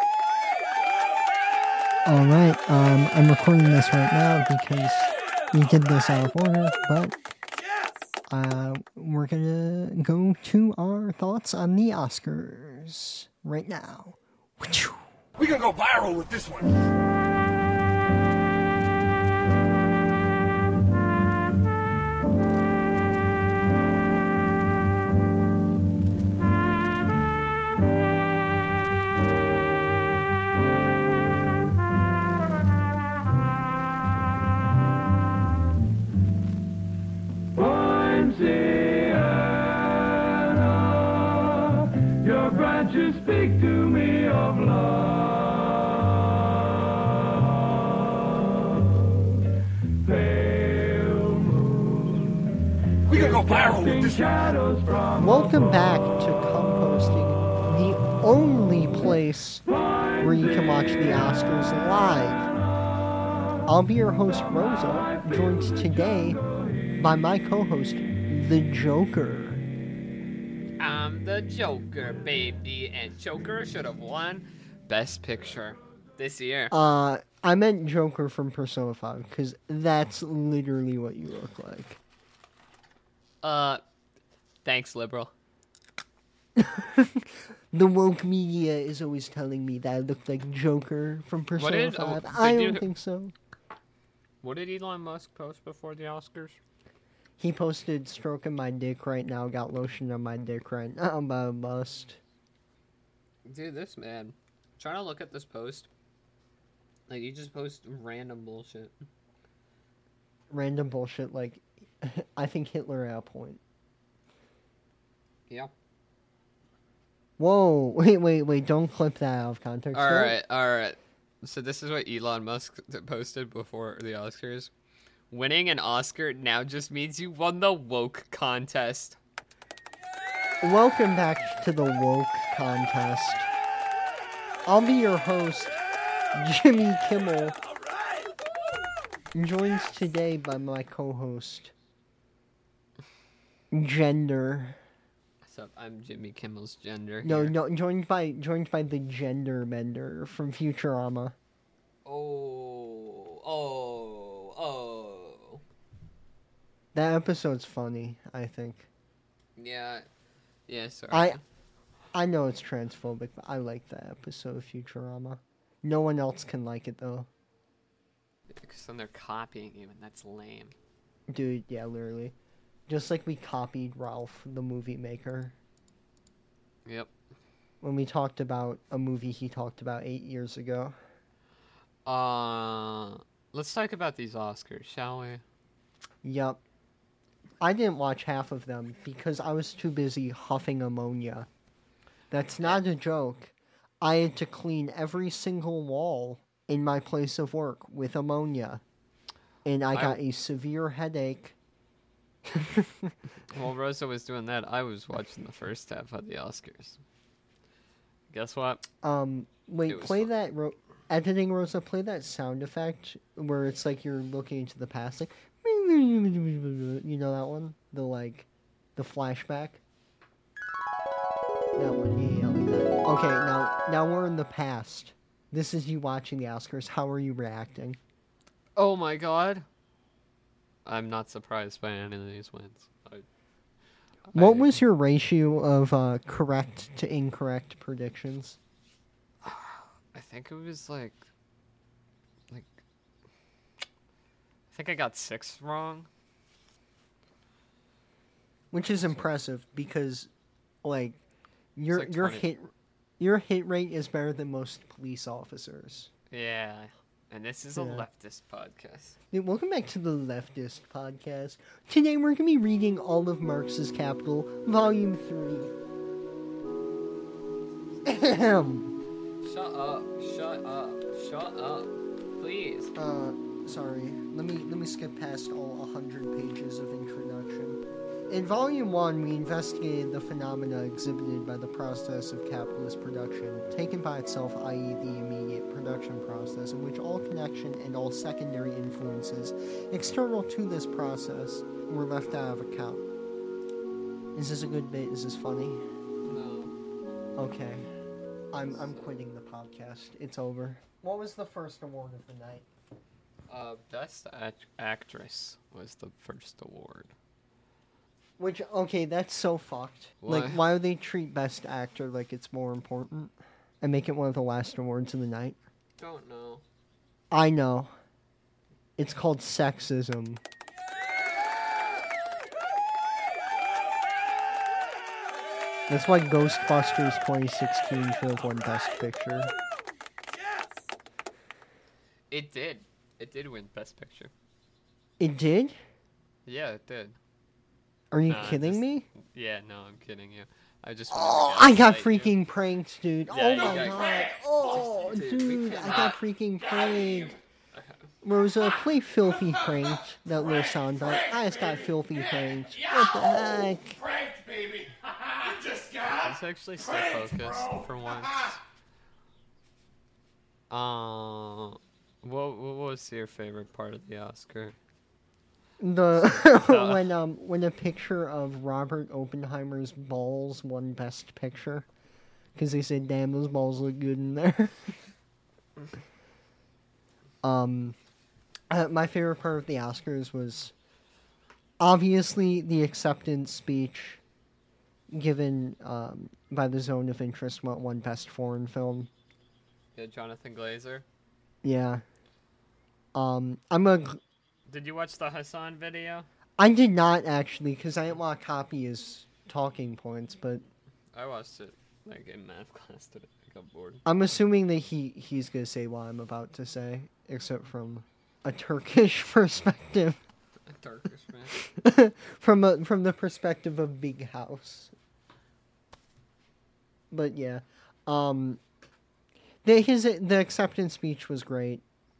Speaker 1: Alright, um, I'm recording this right now because we did this out of order, but uh, we're gonna go to our thoughts on the Oscars right now.
Speaker 3: We gonna go viral with this one.
Speaker 4: Your branches speak to me of love. Pale moon.
Speaker 3: We gonna go viral with this one.
Speaker 1: Welcome back to Composting, the only place where you can watch the Oscars live. I'll be your host, Rosa, joined today by my co-host, the Joker.
Speaker 2: I'm the Joker, baby, and Joker should have won Best Picture this year.
Speaker 1: Uh, I meant Joker from Persona five, because that's literally what you look like.
Speaker 2: Uh, thanks, liberal.
Speaker 1: The woke media is always telling me that I look like Joker from Persona
Speaker 2: did-
Speaker 1: five.
Speaker 2: did
Speaker 1: I
Speaker 2: you-
Speaker 1: don't think so.
Speaker 2: What did Elon Musk post before the Oscars?
Speaker 1: He posted, stroking my dick right now, got lotion on my dick right now, I'm about to bust.
Speaker 2: Dude, this man. Trying to look at this post. Like, you just post random bullshit.
Speaker 1: Random bullshit, like, I think Hitler at a point.
Speaker 2: Yeah.
Speaker 1: Whoa, wait, wait, wait, don't clip that out of context. Don't-
Speaker 2: Alright, alright. So this is what Elon Musk posted before the Oscars. Winning an Oscar now just means you won the woke contest.
Speaker 1: Welcome back to the woke contest. I'll be your host, Jimmy Kimmel. Joined today by my co-host, Gender.
Speaker 2: What's up? I'm Jimmy Kimmel's gender.
Speaker 1: No,
Speaker 2: here.
Speaker 1: no, joined by joined by the Gender Bender from Futurama.
Speaker 2: Oh, oh, oh.
Speaker 1: That episode's funny, I think.
Speaker 2: Yeah, yeah, sorry.
Speaker 1: I I know it's transphobic, but I like that episode of Futurama. No one else can like it though.
Speaker 2: Because then they're copying you, and that's lame.
Speaker 1: Dude, yeah, literally. Just like we copied Ralph, the movie maker,
Speaker 2: Yep.
Speaker 1: when we talked about a movie he talked about eight years ago.
Speaker 2: Uh, let's talk about these Oscars, shall we?
Speaker 1: Yup. I didn't watch half of them because I was too busy huffing ammonia. That's not a joke. I had to clean every single wall in my place of work with ammonia. And I
Speaker 2: I-
Speaker 1: got a severe headache.
Speaker 2: While Rosa was doing that, I was watching the first half of the Oscars. Guess what?
Speaker 1: Um, wait,
Speaker 2: It was
Speaker 1: play
Speaker 2: fun.
Speaker 1: that, ro- editing Rosa, play that sound effect where it's like you're looking into the past, like, you know that one? The, like, the flashback? That one, yeah, yeah, like that. Okay, now, now we're in the past. This is you watching the Oscars. How are you reacting?
Speaker 2: Oh my god. I'm not surprised by any of these wins. I,
Speaker 1: What
Speaker 2: I-
Speaker 1: was your ratio of uh, correct to incorrect predictions?
Speaker 2: I think it was like, like, I think I got six wrong.
Speaker 1: Which is impressive because, like, your
Speaker 2: like
Speaker 1: your
Speaker 2: twenty.
Speaker 1: hit your hit rate is better than most police officers.
Speaker 2: Yeah, and this is a
Speaker 1: Yeah.
Speaker 2: leftist podcast.
Speaker 1: Dude, welcome back to the Leftist Podcast. Today we're gonna be reading all of Marx's Capital, Volume Three. Ahem.
Speaker 2: Shut up. Shut up. Shut up. Please.
Speaker 1: Uh, sorry. Let me let me skip past all one hundred pages of introduction. In Volume one, we investigated the phenomena exhibited by the process of capitalist production, taken by itself, that is the immediate production process, in which all connection and all secondary influences external to this process were left out of account. Is this a good bit? Is this funny?
Speaker 2: No.
Speaker 1: Okay. I'm I'm quitting the podcast. It's over. What was the first award of the night?
Speaker 2: Uh, Best act- Actress was the first award.
Speaker 1: Which, okay, that's so fucked.
Speaker 2: Why?
Speaker 1: Like, why would they treat Best Actor like it's more important? And make it one of the last awards of the night?
Speaker 2: Don't know.
Speaker 1: I know. It's called sexism. That's why Ghostbusters twenty sixteen should have won Best Picture.
Speaker 2: It did. It did win Best Picture.
Speaker 1: It did?
Speaker 2: Yeah, it did.
Speaker 1: Are you
Speaker 2: Nah,
Speaker 1: kidding
Speaker 2: just-
Speaker 1: me?
Speaker 2: Yeah, no, I'm kidding you. I just.
Speaker 1: Oh,
Speaker 2: wanted to
Speaker 1: I got
Speaker 2: gaslight you.
Speaker 1: freaking pranked, dude.
Speaker 2: Yeah,
Speaker 1: oh
Speaker 2: you
Speaker 1: my
Speaker 2: got
Speaker 1: god.
Speaker 2: pranked.
Speaker 1: Oh,
Speaker 2: Dude, we
Speaker 1: dude, I
Speaker 2: cannot-
Speaker 1: got freaking pranked. Rosa, play Filthy Pranked, that little soundbite. I just got filthy pranked. What the heck?
Speaker 3: Pranked, baby. You just got
Speaker 2: Let's actually stay
Speaker 3: pranked,
Speaker 2: focused
Speaker 3: bro.
Speaker 2: for once. Uh, what, what was your favorite part of the Oscar?
Speaker 1: The
Speaker 2: Uh.
Speaker 1: when um when a picture of Robert Oppenheimer's balls won Best Picture, because they said, "Damn, those balls look good in there." um, uh, my favorite part of the Oscars was obviously the acceptance speech given um by the Zone of Interest, what won Best Foreign Film.
Speaker 2: Yeah, Jonathan Glazer.
Speaker 1: Yeah. Um, I'm a.
Speaker 2: Did you watch the Hassan video?
Speaker 1: I did not actually, because I didn't want to copy his talking points, but
Speaker 2: I watched it like in math class today. I got bored.
Speaker 1: I'm assuming that he, he's going to say what I'm about to say, except from a Turkish perspective.
Speaker 2: A Turkish man.
Speaker 1: from a, from the perspective of Big House. But yeah. Um, the, his, the acceptance speech was great.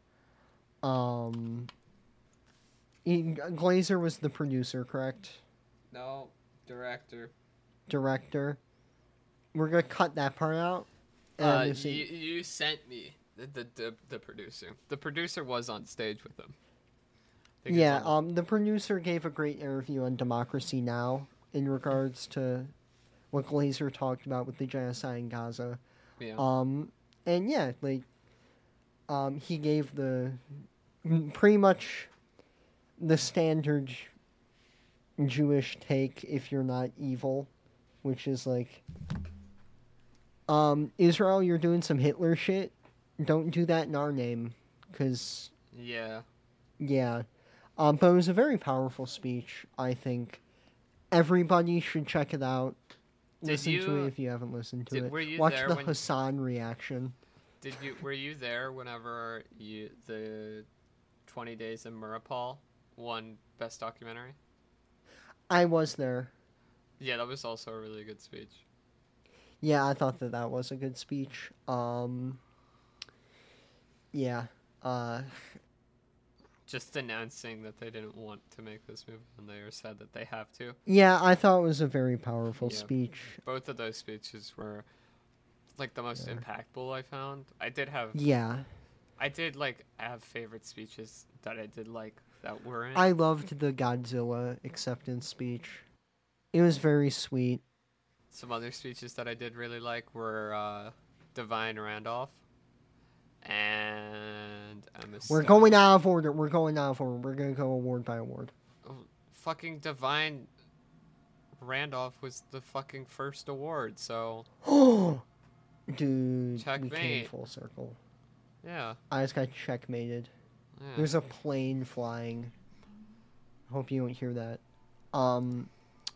Speaker 1: Um, he, Glazer was the producer, correct?
Speaker 2: No, director.
Speaker 1: Director. We're going to cut that part out. and
Speaker 2: Uh,
Speaker 1: I'm gonna
Speaker 2: you,
Speaker 1: say-
Speaker 2: you sent me the, the the the producer. The producer was on stage with them. I think it's
Speaker 1: Yeah,
Speaker 2: on the-
Speaker 1: um, the producer gave a great interview on Democracy Now! In regards to what Glazer talked about with the genocide in Gaza.
Speaker 2: yeah.
Speaker 1: Um, and yeah, like, um, he gave the pretty much the standard Jewish take if you're not evil, which is like, um, Israel, you're doing some Hitler shit. Don't do that in our name, because
Speaker 2: yeah.
Speaker 1: yeah. Um, but it was a very powerful speech, I think. Everybody should check it out.
Speaker 2: Did
Speaker 1: Listen to
Speaker 2: you-
Speaker 1: it if you haven't listened to
Speaker 2: did-
Speaker 1: it.
Speaker 2: were you
Speaker 1: Watch
Speaker 2: there
Speaker 1: the
Speaker 2: when-
Speaker 1: Hassan reaction.
Speaker 2: Did you were you there whenever you the Twenty Days in Maripol won Best Documentary?
Speaker 1: I was there.
Speaker 2: Yeah, that was also a really good speech.
Speaker 1: Yeah, I thought that that was a good speech. Um, yeah. Uh,
Speaker 2: Just announcing that they didn't want to make this movie and they are sad that they have to.
Speaker 1: yeah, I thought it was a very powerful
Speaker 2: Yeah.
Speaker 1: speech.
Speaker 2: Both of those speeches were like the most impactful I found. I did have
Speaker 1: Yeah.
Speaker 2: I did like have favorite speeches that I did like that weren't.
Speaker 1: I loved the Godzilla acceptance speech. It was very sweet.
Speaker 2: Some other speeches that I did really like were uh, Divine Randolph and Emma
Speaker 1: We're
Speaker 2: Stone.
Speaker 1: going out of order. We're going out of order. We're going to go award by award.
Speaker 2: Oh, fucking Divine Randolph was the fucking first award, so
Speaker 1: Oh, dude, we came
Speaker 2: Checkmate.
Speaker 1: full circle.
Speaker 2: yeah.
Speaker 1: I just got checkmated.
Speaker 2: yeah.
Speaker 1: There's a plane flying. Hope you don't hear that. Um.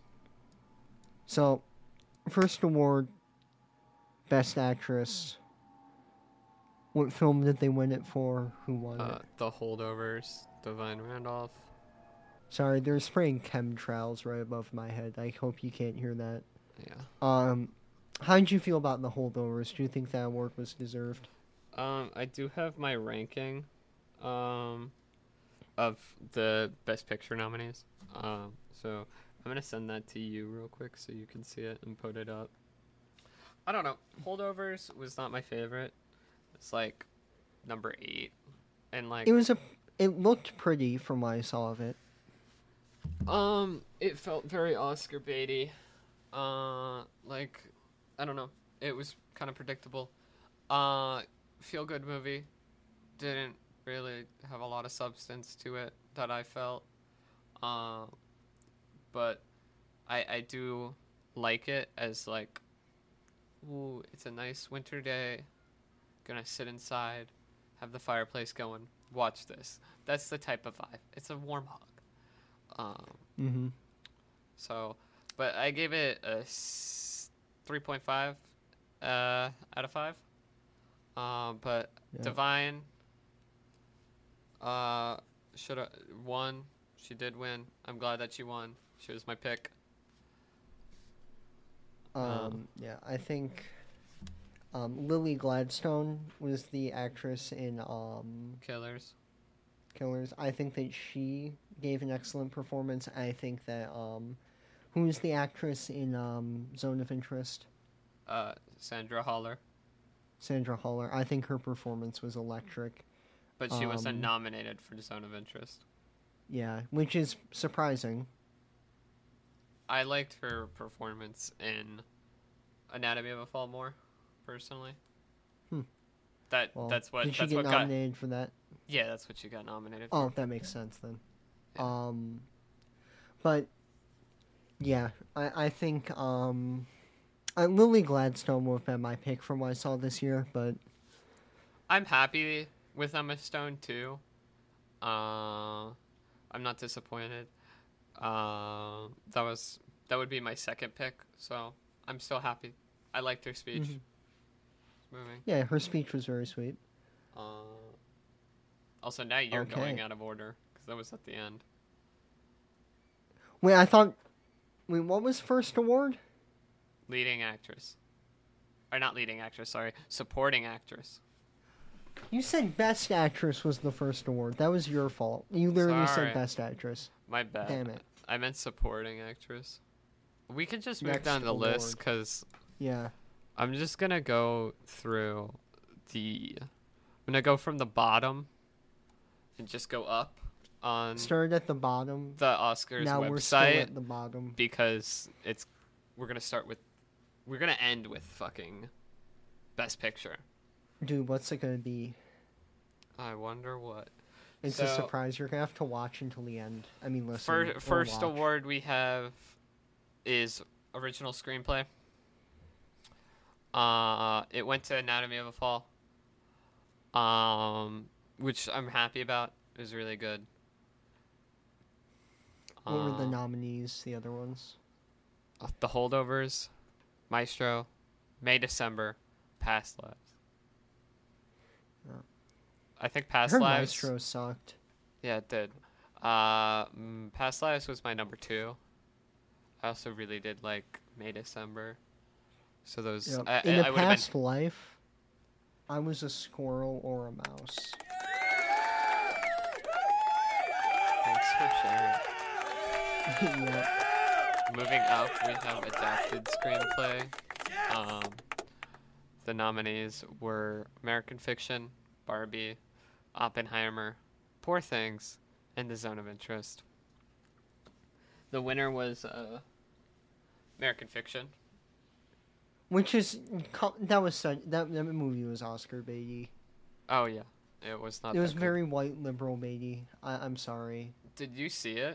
Speaker 1: So, first award, Best Actress. What film did they win it for? Who won
Speaker 2: uh,
Speaker 1: it?
Speaker 2: The Holdovers, Divine Randolph.
Speaker 1: Sorry, they're spraying chemtrails right above my head. I hope you can't hear that.
Speaker 2: Yeah.
Speaker 1: Um, How did you feel about the holdovers? Do you think that award was deserved?
Speaker 2: Um, I do have my ranking, um, of the Best Picture nominees. Um, so I'm gonna send that to you real quick so you can see it and put it up. I don't know. Holdovers was not my favorite. It's like number eight, and like
Speaker 1: It was a. It looked pretty from what I saw of it.
Speaker 2: um, it felt very Oscar baity. Uh, like I don't know. It was kind of predictable. Uh, feel good movie. Didn't really have a lot of substance to it that I felt. Uh, but I I do like it as like, ooh, it's a nice winter day. Gonna sit inside, have the fireplace going, watch this. That's the type of vibe. It's a warm hug. Um,
Speaker 1: Mm-hmm.
Speaker 2: so, but I gave it a s- three point five uh, out of five. Um, but
Speaker 1: Yeah.
Speaker 2: Divine uh, should have won. She did win. I'm glad that she won. She was my pick.
Speaker 1: Um, yeah, I think um, Lily Gladstone was the actress in um,
Speaker 2: Killers.
Speaker 1: Killers. I think that she gave an excellent performance. I think that um, who's the actress in um, Zone of Interest?
Speaker 2: Uh, Sandra Holler.
Speaker 1: Sandra Holler. I think her performance was electric.
Speaker 2: But she wasn't
Speaker 1: Um,
Speaker 2: nominated for Zone of Interest.
Speaker 1: Yeah, which is surprising.
Speaker 2: I liked her performance in Anatomy of a Fall more, personally.
Speaker 1: Hmm.
Speaker 2: That
Speaker 1: Well,
Speaker 2: that's what
Speaker 1: did she
Speaker 2: that's
Speaker 1: get
Speaker 2: what got
Speaker 1: nominated for that?
Speaker 2: yeah that's what she got nominated for.
Speaker 1: Oh, that makes sense then.
Speaker 2: Yeah.
Speaker 1: Um, but yeah, I I think um, uh, Lily Gladstone would have been my pick from what I saw this year, but
Speaker 2: I'm happy with Emma Stone too. Uh, I'm not disappointed. Uh, that was that would be my second pick, so I'm still happy. I liked her speech.
Speaker 1: Mhm.
Speaker 2: Moving.
Speaker 1: yeah, her speech was very sweet.
Speaker 2: Uh, also, now you're
Speaker 1: Okay.
Speaker 2: going out of order because that was at the end.
Speaker 1: Wait, I thought. Wait, what was first award?
Speaker 2: Leading actress, or not leading actress? Sorry, supporting actress.
Speaker 1: You said best actress was the first award. That was your fault. You literally
Speaker 2: Sorry.
Speaker 1: said best actress.
Speaker 2: My bad.
Speaker 1: Damn it.
Speaker 2: I meant supporting actress. We could just move
Speaker 1: Next
Speaker 2: down the list
Speaker 1: award.
Speaker 2: because
Speaker 1: Yeah.
Speaker 2: I'm just gonna go through the. I'm gonna go from the bottom and just go up on
Speaker 1: Started at the bottom.
Speaker 2: the Oscars
Speaker 1: Now we're still
Speaker 2: website
Speaker 1: at the bottom.
Speaker 2: because it's. We're gonna start with. We're gonna end with fucking Best Picture.
Speaker 1: Dude, what's it gonna be?
Speaker 2: I wonder what.
Speaker 1: It's a
Speaker 2: So-
Speaker 1: surprise. You're gonna have to watch until the end. I mean, listen.
Speaker 2: First,
Speaker 1: or
Speaker 2: first
Speaker 1: watch.
Speaker 2: award we have is original screenplay. Uh, it went to Anatomy of a Fall. Um, which I'm happy about. It was really good.
Speaker 1: What were the
Speaker 2: Uh,
Speaker 1: nominees? The other ones?
Speaker 2: The Holdovers, Maestro, May December, Past Lives.
Speaker 1: Yeah.
Speaker 2: I think
Speaker 1: I
Speaker 2: Past
Speaker 1: heard
Speaker 2: Lives.
Speaker 1: Maestro sucked.
Speaker 2: Yeah, it did. Uh, mm, Past Lives was my number two. I also really did like May December. So those
Speaker 1: Yep.
Speaker 2: I,
Speaker 1: In
Speaker 2: I,
Speaker 1: a
Speaker 2: I would have
Speaker 1: past life, I was a squirrel or a mouse.
Speaker 2: been. Thanks for sharing.
Speaker 1: yeah.
Speaker 2: Moving up, we have adapted screenplay. Um, the nominees were American Fiction, Barbie, Oppenheimer, Poor Things, and The Zone of Interest. The winner was uh, American Fiction.
Speaker 1: Which is co- that was such, that that movie was Oscar baity.
Speaker 2: Oh yeah, it was not.
Speaker 1: It was
Speaker 2: that good.
Speaker 1: very white liberal baity. I, I'm sorry.
Speaker 2: Did you see it?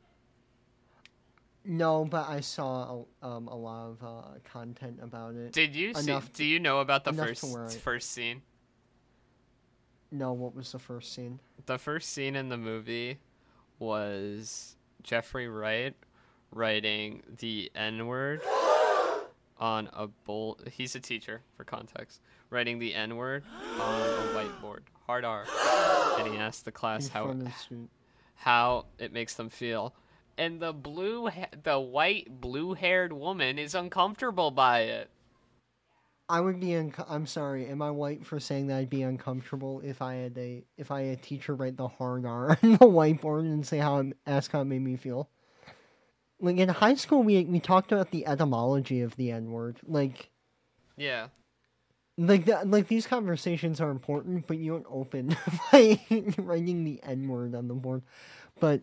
Speaker 1: No, but I saw a, um, a lot of uh, content about it.
Speaker 2: Did you see?
Speaker 1: Enough
Speaker 2: Do you know about the
Speaker 1: enough
Speaker 2: first
Speaker 1: to where I-
Speaker 2: first scene?
Speaker 1: No, what was the first scene?
Speaker 2: The first scene in the movie was Jeffrey Wright writing the N word on a bowl. He's a teacher, for context. Writing the N word on a whiteboard, hard R, and he asked the class
Speaker 1: In
Speaker 2: how
Speaker 1: front of the student.
Speaker 2: how it makes them feel. And the blue, ha- the white, blue-haired woman is uncomfortable by it.
Speaker 1: I would be. Un- I'm sorry. Am I white for saying that I'd be uncomfortable if I had a if I had a teacher write the hard R on the whiteboard and say how it, ask how it made me feel? Like in high school, we we talked about the etymology of the N word. Like
Speaker 2: Yeah.
Speaker 1: like that. Like these conversations are important, but you don't open by writing the N word on the board. But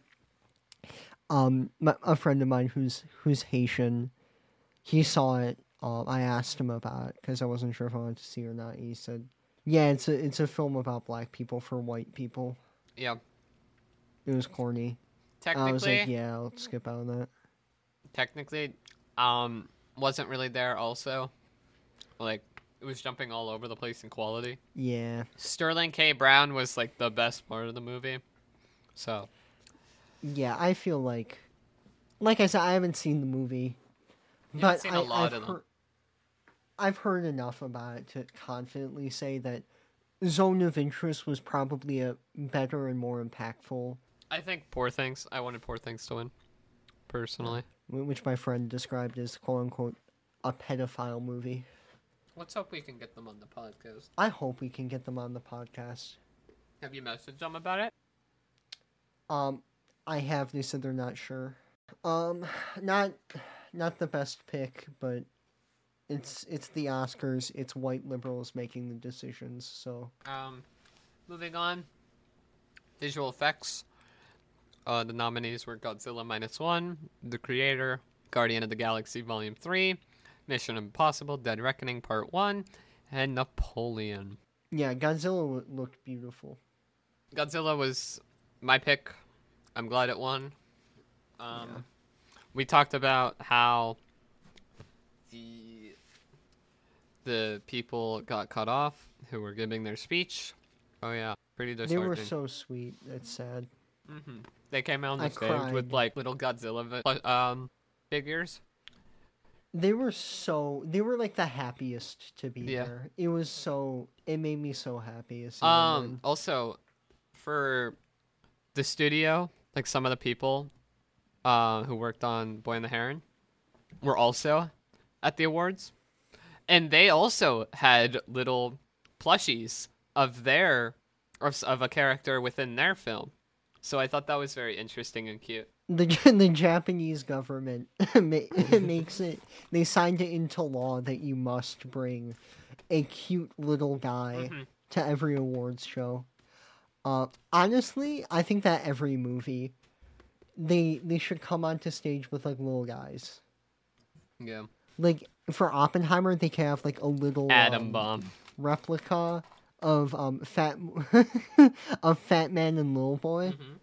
Speaker 1: um, my, a friend of mine who's who's Haitian, he saw it. Um, I asked him about it because I wasn't sure if I wanted to see it or not. He said, "Yeah, it's a it's a film about black people for white people."
Speaker 2: Yeah.
Speaker 1: It was corny.
Speaker 2: Technically,
Speaker 1: I was like, "Yeah, I'll skip out on that."
Speaker 2: technically, um, wasn't really there. Also, like it was jumping all over the place in quality.
Speaker 1: Yeah,
Speaker 2: Sterling K. Brown was like the best part of the movie. So
Speaker 1: yeah. I feel like, like I said, I haven't seen the movie,
Speaker 2: You
Speaker 1: but
Speaker 2: haven't seen a
Speaker 1: I,
Speaker 2: lot
Speaker 1: I've
Speaker 2: of them.
Speaker 1: heard, I've heard enough about it to confidently say that Zone of Interest was probably a better and more impactful,
Speaker 2: I think Poor Things. I wanted Poor Things to win, personally.
Speaker 1: wh- which my friend described as "quote unquote" a pedophile movie.
Speaker 2: Let's hope we can get them on the podcast.
Speaker 1: I hope we can get them on the podcast.
Speaker 2: Have you messaged them about it?
Speaker 1: Um, I have. They said they're not sure. Um, not, not the best pick, but it's it's the Oscars. It's white liberals making the decisions. So
Speaker 2: Um, moving on. Visual effects. Uh, the nominees were Godzilla Minus One, The Creator, Guardian of the Galaxy Volume Three, Mission Impossible: Dead Reckoning Part One, and Napoleon.
Speaker 1: yeah, Godzilla w- looked beautiful.
Speaker 2: Godzilla was my pick. I'm glad it won. Um,
Speaker 1: Yeah.
Speaker 2: We talked about how the the people got cut off who were giving their speech. Oh yeah, pretty
Speaker 1: They
Speaker 2: disheartening.
Speaker 1: were so sweet. It's sad.
Speaker 2: hmm They came out on the
Speaker 1: I
Speaker 2: stage
Speaker 1: cried.
Speaker 2: with like little Godzilla vi- um figures.
Speaker 1: They were so. They were like the happiest to be
Speaker 2: Yeah.
Speaker 1: there. It was so. It made me so happy to see
Speaker 2: Um,
Speaker 1: them.
Speaker 2: also for the studio, like some of the people uh, who worked on Boy and the Heron were also at the awards, and they also had little plushies of their of, of a character within their film. So I thought that was very interesting and cute.
Speaker 1: The the Japanese government ma- makes it. They signed it into law that you must bring a cute little guy
Speaker 2: Mhm.
Speaker 1: to every awards show. Uh, honestly, I think that every movie, they they should come onto stage with like little guys.
Speaker 2: Yeah,
Speaker 1: Like for Oppenheimer, they can have like a little
Speaker 2: atom
Speaker 1: um,
Speaker 2: bomb.
Speaker 1: replica of um fat of Fat Man and Little Boy,
Speaker 2: Mhm.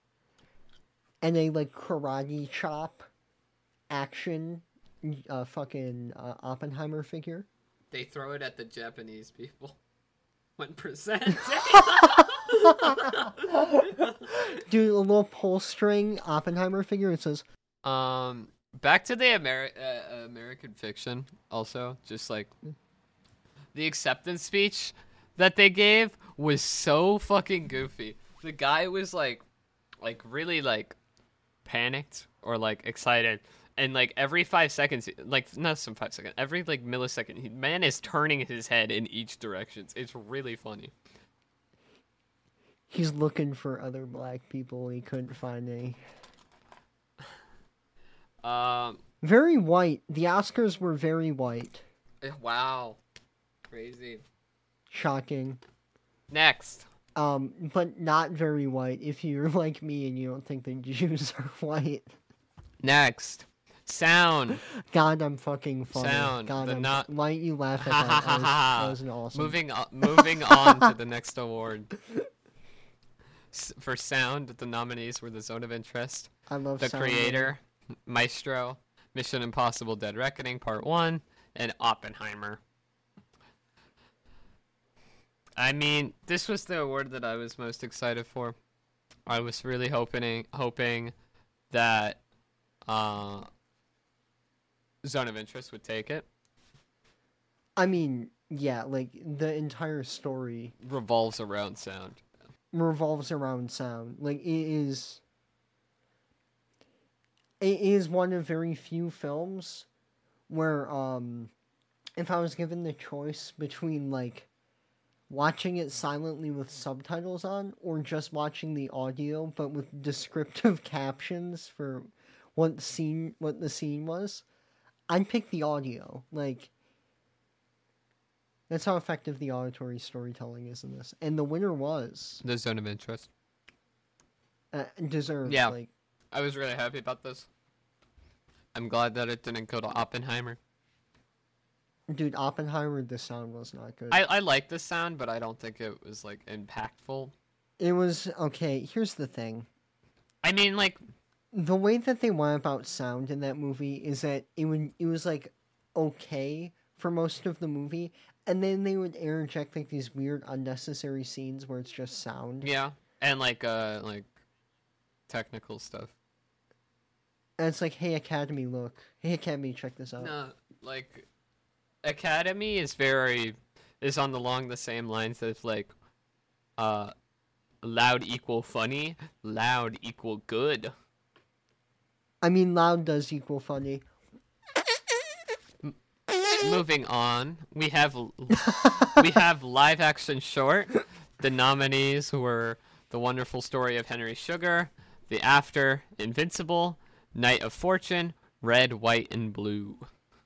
Speaker 1: and a like karate chop action uh fucking uh, Oppenheimer figure.
Speaker 2: They throw it at the Japanese people when presented.
Speaker 1: Dude, a little pull string Oppenheimer figure. It says,
Speaker 2: Um, back to the Ameri- uh, American Fiction. Also, just like the acceptance speech that they gave was so fucking goofy. The guy was like, like really like panicked or like excited, and like every five seconds, like not some five seconds, every like millisecond, he, man is turning his head in each direction. It's really funny.
Speaker 1: he's looking for other black people. He couldn't find any.
Speaker 2: Um,
Speaker 1: Very white. The Oscars were very white.
Speaker 2: eh, wow, crazy.
Speaker 1: Shocking.
Speaker 2: Next.
Speaker 1: Um, but not very white if you're like me and you don't think the Jews are white.
Speaker 2: Next. Sound.
Speaker 1: God, I'm fucking funny.
Speaker 2: Sound,
Speaker 1: God,
Speaker 2: the
Speaker 1: I'm...
Speaker 2: not-
Speaker 1: Why don't you laugh at
Speaker 2: Ha
Speaker 1: that?
Speaker 2: ha
Speaker 1: That
Speaker 2: ha
Speaker 1: was,
Speaker 2: ha.
Speaker 1: that was an awesome.
Speaker 2: Moving on, moving on to the next award. S- For sound, the nominees were The Zone of Interest,
Speaker 1: I love
Speaker 2: The
Speaker 1: sound.
Speaker 2: Creator, Maestro, Mission Impossible: Dead Reckoning Part One, and Oppenheimer. I mean, this was the award that I was most excited for. I was really hoping hoping that uh, Zone of Interest would take it.
Speaker 1: I mean, yeah, like the entire story
Speaker 2: Revolves around sound.
Speaker 1: revolves around sound. Like it is. It is one of very few films where um, if I was given the choice between like watching it silently with subtitles on or just watching the audio but with descriptive captions for what scene what the scene was, I'd pick the audio. Like that's how effective the auditory storytelling is in this. And the winner was
Speaker 2: The Zone of Interest.
Speaker 1: uh, deserved.
Speaker 2: Yeah.
Speaker 1: Like
Speaker 2: I was really happy about this. I'm glad that it didn't go to Oppenheimer.
Speaker 1: dude, Oppenheimer, the sound was not good.
Speaker 2: I, I like the sound, but I don't think it was like impactful.
Speaker 1: It was okay. Here's the thing.
Speaker 2: I mean, like,
Speaker 1: The way that they went about sound in that movie is that it would it was like okay for most of the movie, and then they would interject like these weird unnecessary scenes where it's just sound.
Speaker 2: yeah, and like uh like technical stuff.
Speaker 1: And it's like, hey Academy, look. Hey Academy, check this out.
Speaker 2: No, like Academy is very is on along the same lines as like uh loud equal funny, loud equal good.
Speaker 1: I mean, loud does equal funny.
Speaker 2: Moving on, we have we have live action short. The nominees were The Wonderful Story of Henry Sugar, The After, Invincible, Night of Fortune, Red, White, and Blue.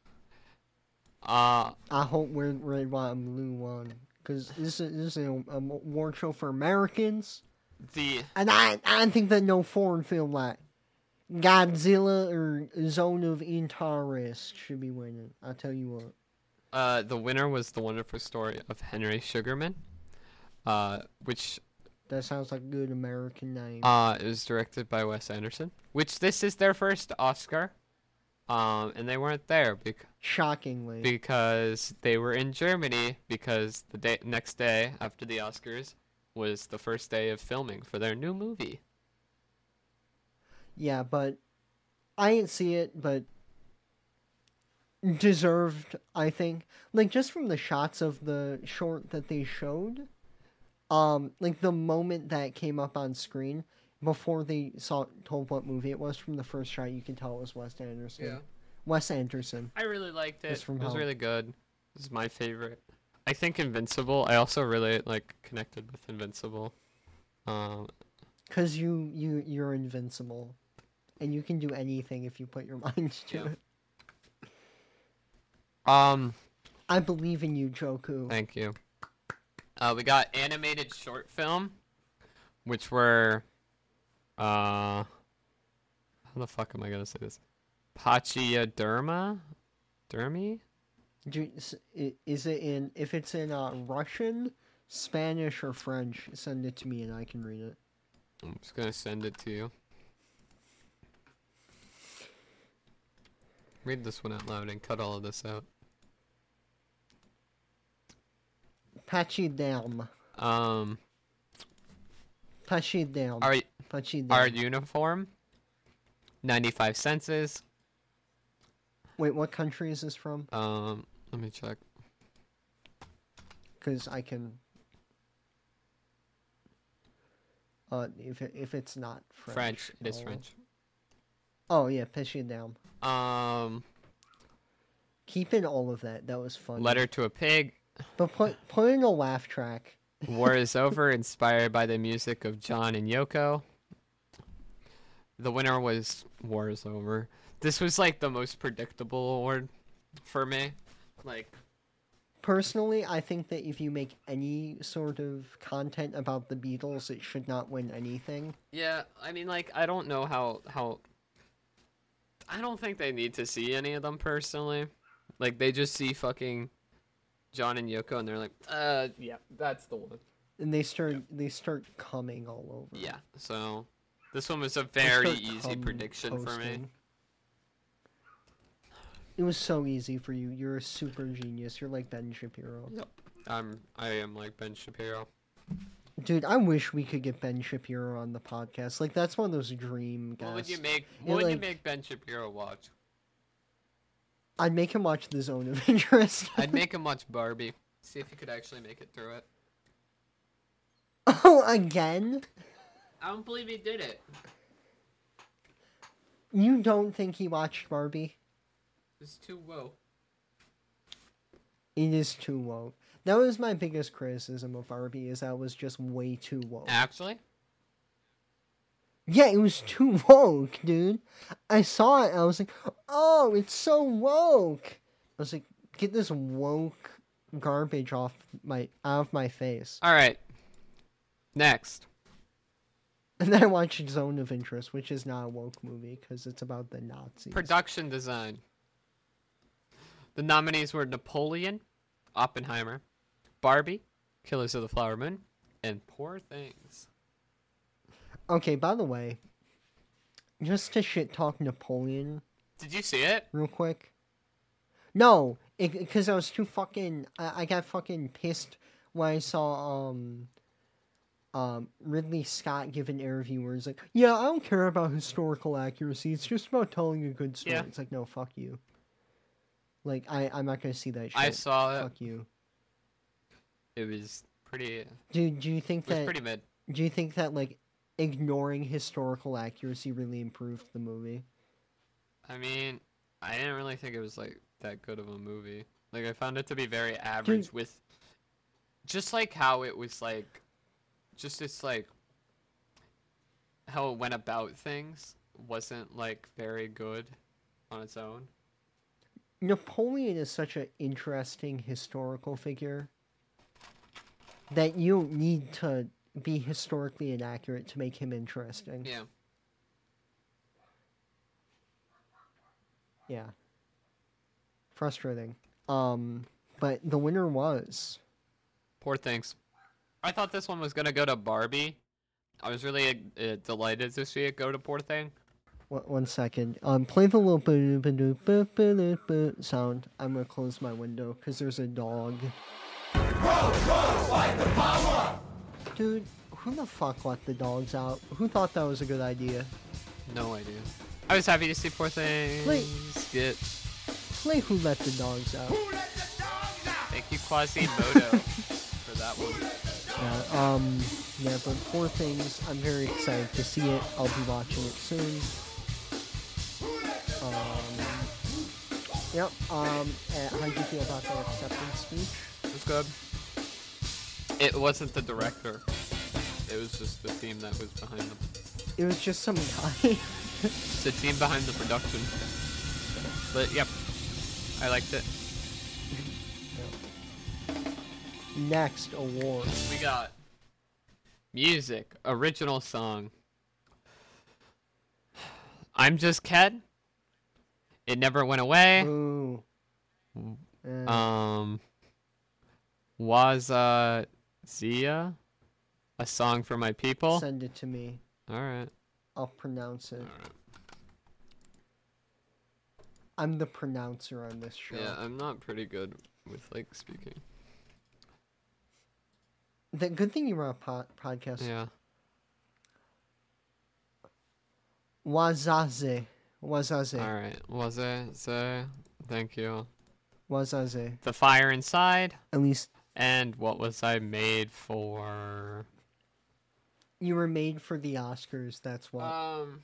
Speaker 2: Uh,
Speaker 1: I hope we're Red, White, and Blue one. Because this is, this is a, a award show for Americans.
Speaker 2: the
Speaker 1: And I, I think that no foreign film like Godzilla or Zone of Interest should be winning. I'll tell you what.
Speaker 2: uh the winner was The Wonderful Story of Henry Sugarman, uh, which
Speaker 1: That sounds like a good American name.
Speaker 2: uh it was directed by Wes Anderson. Which this is their first Oscar, um, and they weren't there because.
Speaker 1: Shockingly.
Speaker 2: Because they were in Germany because the day next day after the Oscars was the first day of filming for their new movie.
Speaker 1: Yeah, but I didn't see it, but deserved, I think. Like, just from the shots of the short that they showed, um, like, the moment that came up on screen, before they saw told what movie it was, from the first shot, you can tell it was Wes Anderson.
Speaker 2: Yeah.
Speaker 1: Wes Anderson.
Speaker 2: I really liked it.
Speaker 1: Just from
Speaker 2: It was
Speaker 1: how-
Speaker 2: really good. This is my favorite. I think Invincible. I also really like connected with Invincible. Um,
Speaker 1: Because you, you, you're invincible. And you can do anything if you put your mind to
Speaker 2: Yeah.
Speaker 1: it.
Speaker 2: um,
Speaker 1: I believe in you, Joku.
Speaker 2: thank you. Uh, we got animated short film, which were, uh, how the fuck am I gonna say this? Pachyderma, Dermy.
Speaker 1: Do, s- i- is it in, if it's in uh, Russian, Spanish, or French, send it to me and I can read it.
Speaker 2: I'm just gonna send it to you. Read this one out loud and cut all of this out.
Speaker 1: Pachyderm.
Speaker 2: Um,
Speaker 1: Pachyderm.
Speaker 2: our
Speaker 1: Pachyderm.
Speaker 2: our uniform, ninety-five senses.
Speaker 1: Wait, what country is this from?
Speaker 2: Um, let me check.
Speaker 1: Because I can... Uh, if it, if it's not French.
Speaker 2: French. It is
Speaker 1: I'll-
Speaker 2: French.
Speaker 1: Oh, yeah, Pachyderm.
Speaker 2: Um,
Speaker 1: Keep in all of that. That was fun.
Speaker 2: Letter to a Pig.
Speaker 1: But put, put in a laugh track.
Speaker 2: War is Over, inspired by the music of John and Yoko. The winner was War is Over. This was like the most predictable award for me. Like,
Speaker 1: Personally, I think that if you make any sort of content about the Beatles, it should not win anything.
Speaker 2: yeah, I mean, like, I don't know how how. I don't think they need to see any of them personally. Like, they just see fucking John and Yoko, and they're like, uh, yeah, that's the one.
Speaker 1: And they start they start coming all over.
Speaker 2: Yeah, so this one was a
Speaker 1: They
Speaker 2: very
Speaker 1: start
Speaker 2: easy
Speaker 1: cum
Speaker 2: prediction for me.
Speaker 1: posting. It was so easy for you. You're a super genius. You're like Ben Shapiro.
Speaker 2: Yep. I'm I am like Ben Shapiro.
Speaker 1: Dude, I wish we could get Ben Shapiro on the podcast. Like, that's one of those dream guests.
Speaker 2: What would you make?
Speaker 1: Yeah,
Speaker 2: What would you
Speaker 1: like-
Speaker 2: make Ben Shapiro watch?
Speaker 1: I'd make him watch The Zone of Interest.
Speaker 2: I'd make him watch Barbie. See if he could actually make it through it.
Speaker 1: Oh, again?
Speaker 2: I don't believe he did it.
Speaker 1: You don't think he watched Barbie?
Speaker 2: It's too woe.
Speaker 1: It is too woke. That was my biggest criticism of Barbie, is that it was just way too woke.
Speaker 2: Actually,
Speaker 1: Yeah, it was too woke, dude. I saw it and I was like, oh, it's so woke. I was like, get this woke garbage off my out of my face.
Speaker 2: all right. Next,
Speaker 1: And then I watched Zone of Interest, which is not a woke movie because it's about the Nazis.
Speaker 2: production design. The nominees were Napoleon, Oppenheimer, Barbie, Killers of the Flower Moon, and Poor Things.
Speaker 1: Okay, by the way, just to shit talk Napoleon
Speaker 2: Did you see it?
Speaker 1: real quick. No, because I was too fucking. I, I got fucking pissed when I saw um, um, Ridley Scott give an interview where he's like, "Yeah, I don't care about historical accuracy. It's just about telling a good story."
Speaker 2: Yeah.
Speaker 1: It's like, no, fuck you. Like, I I'm not gonna see that shit.
Speaker 2: I saw it.
Speaker 1: Fuck you.
Speaker 2: It was pretty. It
Speaker 1: Do Do you think
Speaker 2: was
Speaker 1: that?
Speaker 2: pretty mid.
Speaker 1: Do you think that like ignoring historical accuracy really improved the movie?
Speaker 2: I mean, I didn't really think it was like that good of a movie. Like I found it to be very average
Speaker 1: Dude.
Speaker 2: with just like how it was like just it's like how it went about things wasn't like very good on its own.
Speaker 1: Napoleon is such an interesting historical figure that you don't need to be historically inaccurate to make him interesting.
Speaker 2: Yeah.
Speaker 1: Yeah. Frustrating. Um, but the winner was.
Speaker 2: Poor Things. I thought this one was gonna go to Barbie. I was really uh, delighted to see it go to Poor Thing.
Speaker 1: One, one second. Um, play the little boo boo boo boo boo boo sound. I'm gonna close my window because there's a dog. Dude, who the fuck let the dogs out? Who thought that was a good idea?
Speaker 2: No idea. I was happy to see Poor Things
Speaker 1: Wait.
Speaker 2: get.
Speaker 1: Play who let the dogs out.
Speaker 2: Thank you, Quasimodo, for that one.
Speaker 1: Yeah, um, yeah, but Poor Things, I'm very excited to see it. I'll be watching it soon. Um, yep, um, uh, how did you feel about that acceptance speech?
Speaker 2: It was good. It wasn't the director. It was just the team that was behind them.
Speaker 1: It was just some guy.
Speaker 2: It's the team behind the production. But yep, I liked it.
Speaker 1: Next award.
Speaker 2: We got music, original song. I'm Just Ken. It Never Went Away.
Speaker 1: Ooh. Uh,
Speaker 2: Um, was uh Zia, A Song for My People.
Speaker 1: send it to me.
Speaker 2: All right.
Speaker 1: I'll pronounce it.
Speaker 2: All right.
Speaker 1: I'm the pronouncer on this show.
Speaker 2: Yeah, I'm not pretty good with like speaking.
Speaker 1: The good thing you were on a po- podcast.
Speaker 2: Yeah.
Speaker 1: Wazaze. Wazaze.
Speaker 2: All right. Was it? So, thank you.
Speaker 1: Wazaze.
Speaker 2: The Fire Inside.
Speaker 1: At least
Speaker 2: And What Was I Made For?
Speaker 1: you were made for the Oscars, that's what.
Speaker 2: Um,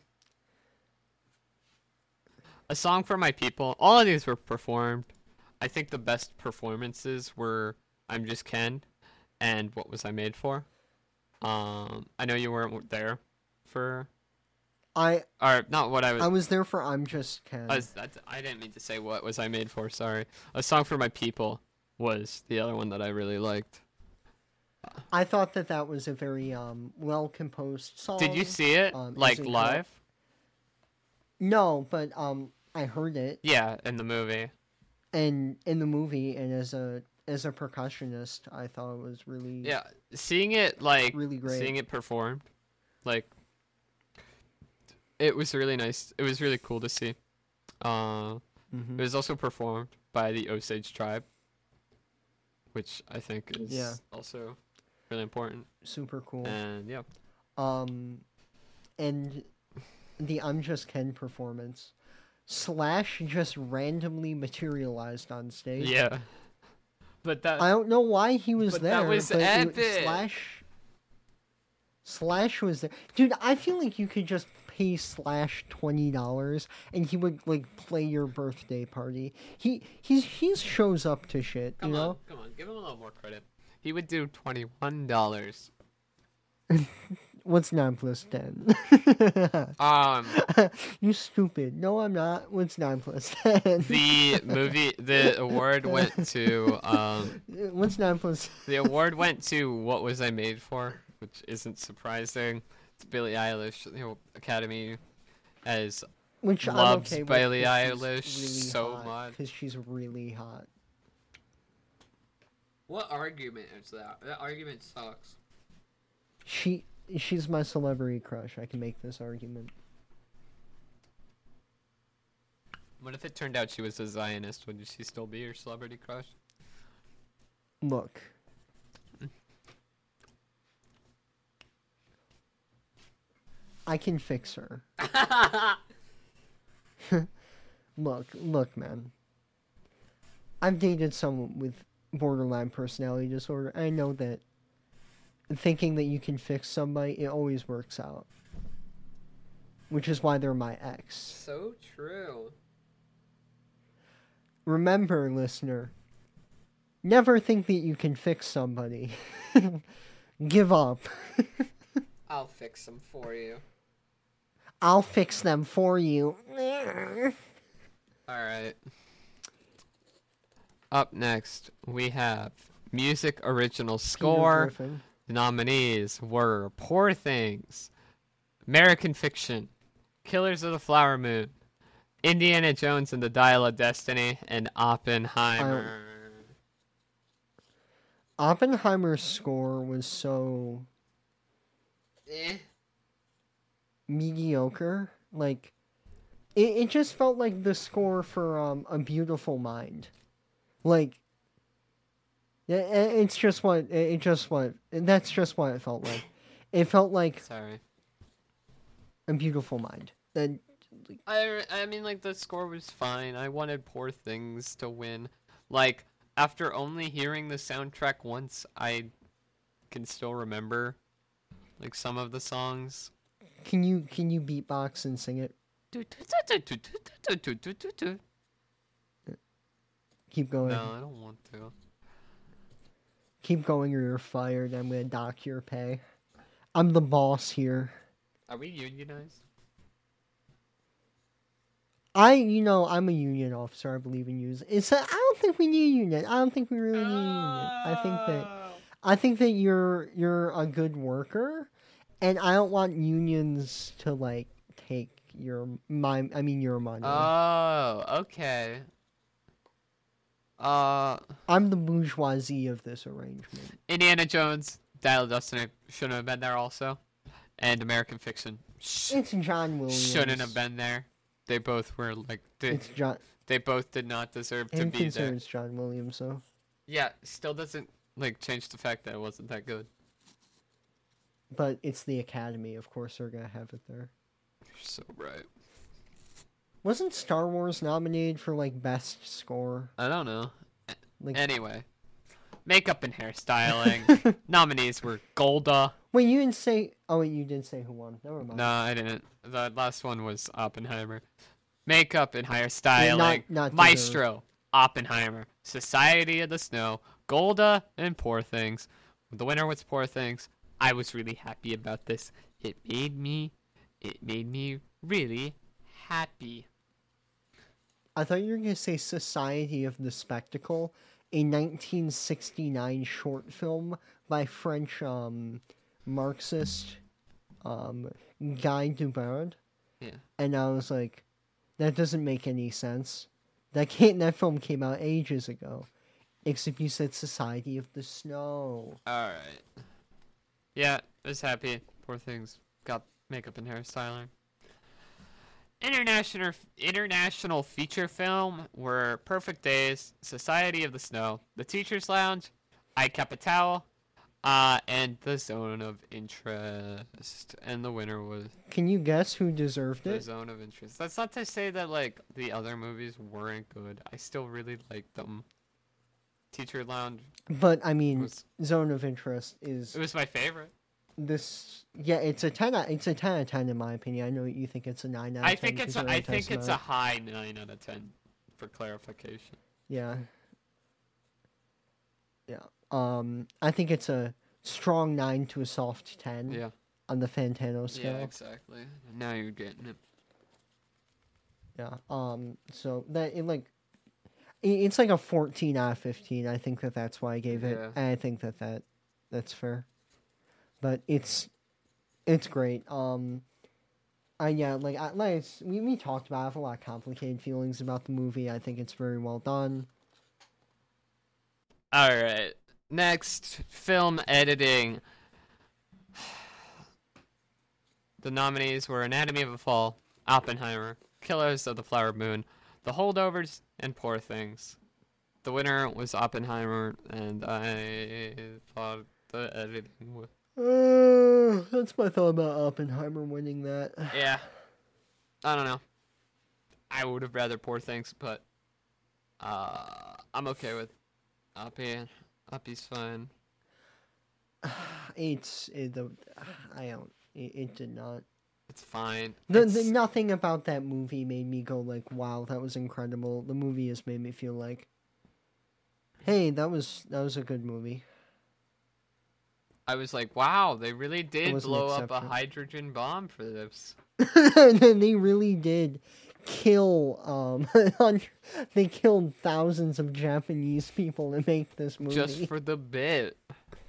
Speaker 2: A Song for My People. All of these were performed. I think the best performances were I'm Just Ken and What Was I Made For. Um, I know you weren't there for,
Speaker 1: I
Speaker 2: or not what I was.
Speaker 1: I was there for I'm Just Ken.
Speaker 2: I, was that's, I didn't mean to say What Was I Made For. Sorry. A Song for My People was the other one that I really liked.
Speaker 1: I thought that that was a very um well composed song.
Speaker 2: Did you see it
Speaker 1: um,
Speaker 2: like
Speaker 1: as in-
Speaker 2: live?
Speaker 1: No, but um I heard it
Speaker 2: Yeah, in the movie.
Speaker 1: and in the movie, and as a as a percussionist, I thought it was really
Speaker 2: Yeah, seeing it like
Speaker 1: Really great.
Speaker 2: seeing it performed, like it was really nice. It was really cool to see. Uh,
Speaker 1: Mhm.
Speaker 2: It was also performed by the Osage tribe, which I think is
Speaker 1: Yeah.
Speaker 2: also really important.
Speaker 1: super cool.
Speaker 2: And yeah,
Speaker 1: Um, and the I'm Just Ken performance. Slash just randomly materialized on stage.
Speaker 2: yeah. But that
Speaker 1: I don't know why he was
Speaker 2: But
Speaker 1: there.
Speaker 2: that was
Speaker 1: but it-
Speaker 2: epic.
Speaker 1: Slash. Slash was there, dude. I feel like you could just pay Slash twenty dollars and he would like play your birthday party. He he's he shows up to shit,
Speaker 2: Come
Speaker 1: you
Speaker 2: on,
Speaker 1: know.
Speaker 2: come on, give him a little more credit. He would do twenty-one dollars.
Speaker 1: What's nine plus ten?
Speaker 2: Um,
Speaker 1: You stupid. No, I'm not. What's nine plus ten?
Speaker 2: the movie, the award went to um,
Speaker 1: What's nine plus?
Speaker 2: the award went to What Was I Made For, which isn't surprising. It's Billie Eilish. The Academy has
Speaker 1: Which I'm
Speaker 2: loves
Speaker 1: okay with
Speaker 2: Billie
Speaker 1: 'cause she's
Speaker 2: Eilish
Speaker 1: really
Speaker 2: so
Speaker 1: hot,
Speaker 2: much.
Speaker 1: because she's really hot.
Speaker 2: What argument is that? That argument sucks.
Speaker 1: She she's my celebrity crush. I can make this argument.
Speaker 2: What if it turned out she was a Zionist? Would she still be your celebrity crush?
Speaker 1: Look. I can fix her. Look, look, man. I've dated someone with borderline personality disorder. I know that thinking that you can fix somebody, it always works out. Which is why they're my ex.
Speaker 2: So true.
Speaker 1: Remember, listener, never think that you can fix somebody. Give up.
Speaker 2: I'll fix them for you.
Speaker 1: I'll fix them for you.
Speaker 2: Alright. Up next, we have Music Original
Speaker 1: Peter
Speaker 2: Score.
Speaker 1: Griffin.
Speaker 2: The nominees were Poor Things, American Fiction, Killers of the Flower Moon, Indiana Jones and the Dial of Destiny, and Oppenheimer.
Speaker 1: Oppenheimer's score was so
Speaker 2: Eh.
Speaker 1: mediocre. Like, it, it just felt like the score for um, A Beautiful Mind. Like, it, it's just what, it just what, that's just what it felt like. It felt like
Speaker 2: Sorry.
Speaker 1: A Beautiful Mind. And
Speaker 2: I, I mean, like, the score was fine. I wanted Poor Things to win. Like, after only hearing the soundtrack once, I can still remember, like, some of the songs.
Speaker 1: can you can you beatbox and sing it? Keep going.
Speaker 2: No, I don't want to.
Speaker 1: Keep going or you're fired. I'm gonna dock your pay. I'm the boss here.
Speaker 2: Are we unionized?
Speaker 1: I, you know, I'm a union officer. I believe in unions. It's a, I don't think we need a union. I don't think we really need a union. I think that I think that you're you're a good worker, and I don't want unions to like take your my I mean your money.
Speaker 2: Oh, okay. Uh,
Speaker 1: I'm the bourgeoisie of this arrangement.
Speaker 2: Indiana Jones, Dial of Destiny shouldn't have been there also, and American Fiction sh-
Speaker 1: It's John Williams.
Speaker 2: shouldn't have been there. They both were like they,
Speaker 1: It's John.
Speaker 2: they both did not deserve to
Speaker 1: I'm
Speaker 2: be there.
Speaker 1: concerned it's John Williams, though.
Speaker 2: Yeah, still doesn't like change the fact that it wasn't that good.
Speaker 1: But it's the Academy. Of course, they're gonna have it there.
Speaker 2: You're so right.
Speaker 1: Wasn't Star Wars nominated for like best score?
Speaker 2: I don't know.
Speaker 1: Like,
Speaker 2: Anyway, makeup and hairstyling nominees were Golda.
Speaker 1: wait, you didn't say. Oh, wait, you didn't say who won. Never mind.
Speaker 2: No, I didn't. The last one was Oppenheimer. Makeup and hairstyling.
Speaker 1: not- not
Speaker 2: Maestro. Oppenheimer. Society of the Snow. Golda and Poor Things. The winner was Poor Things. I was really happy about this. It made me. It made me really happy.
Speaker 1: I thought you were gonna say Society of the Spectacle, a nineteen sixty-nine short film by French um, Marxist um, Guy Debord.
Speaker 2: Yeah.
Speaker 1: And I was like, that doesn't make any sense. That can't. That film came out ages ago. Except you said Society of the Snow.
Speaker 2: All right. Yeah, I was happy. Poor Things got makeup and hairstyling. International international feature film were Perfect Days, Society of the Snow, The Teacher's Lounge, I Capital, uh, and The Zone of Interest. And the winner was
Speaker 1: Can you guess who deserved
Speaker 2: The
Speaker 1: it?
Speaker 2: Zone of Interest. That's not to say that like the other movies weren't good. I still really liked them. Teacher Lounge
Speaker 1: But I mean,
Speaker 2: was
Speaker 1: Zone of Interest is
Speaker 2: it was my favorite.
Speaker 1: this, yeah, it's a ten. out- It's a ten out of ten in my opinion. I know you think it's a nine out of ten.
Speaker 2: I think it's
Speaker 1: because
Speaker 2: a,
Speaker 1: of
Speaker 2: I
Speaker 1: the
Speaker 2: think it's a
Speaker 1: Testimony.
Speaker 2: high nine out of ten, for clarification.
Speaker 1: Yeah. Yeah. Um, I think it's a strong nine to a soft ten
Speaker 2: Yeah.
Speaker 1: on the Fantano scale.
Speaker 2: Yeah, exactly. Now you're getting it.
Speaker 1: Yeah. Um. So that it like, it, it's like a fourteen out of fifteen. I think that that's why I gave it.
Speaker 2: Yeah.
Speaker 1: And I think that that that's fair. But it's it's great. Um. I yeah like I, like it's- we we talked about. I have a lot of complicated feelings about the movie. I think it's very well done.
Speaker 2: All right. Next, film editing. The nominees were Anatomy of a Fall, Oppenheimer, Killers of the Flower Moon, The Holdovers, and Poor Things. The winner was Oppenheimer, and I thought the editing was...
Speaker 1: Uh, that's my thought about Oppenheimer winning that.
Speaker 2: Yeah. I don't know. I would have rather Poor Things, but uh, I'm okay with Oppie. Oppie's fine.
Speaker 1: It's it, the I don't. It, it did not.
Speaker 2: It's fine.
Speaker 1: The,
Speaker 2: It's-
Speaker 1: the nothing about that movie made me go like, "Wow, that was incredible." The movie has made me feel like, "Hey, that was that was a good movie."
Speaker 2: I was like, wow, they really did
Speaker 1: wasn't
Speaker 2: blow up a
Speaker 1: exceptional.
Speaker 2: hydrogen bomb for this.
Speaker 1: And then they really did kill. Um, hun- they killed thousands of Japanese people to make this movie.
Speaker 2: Just for the bit.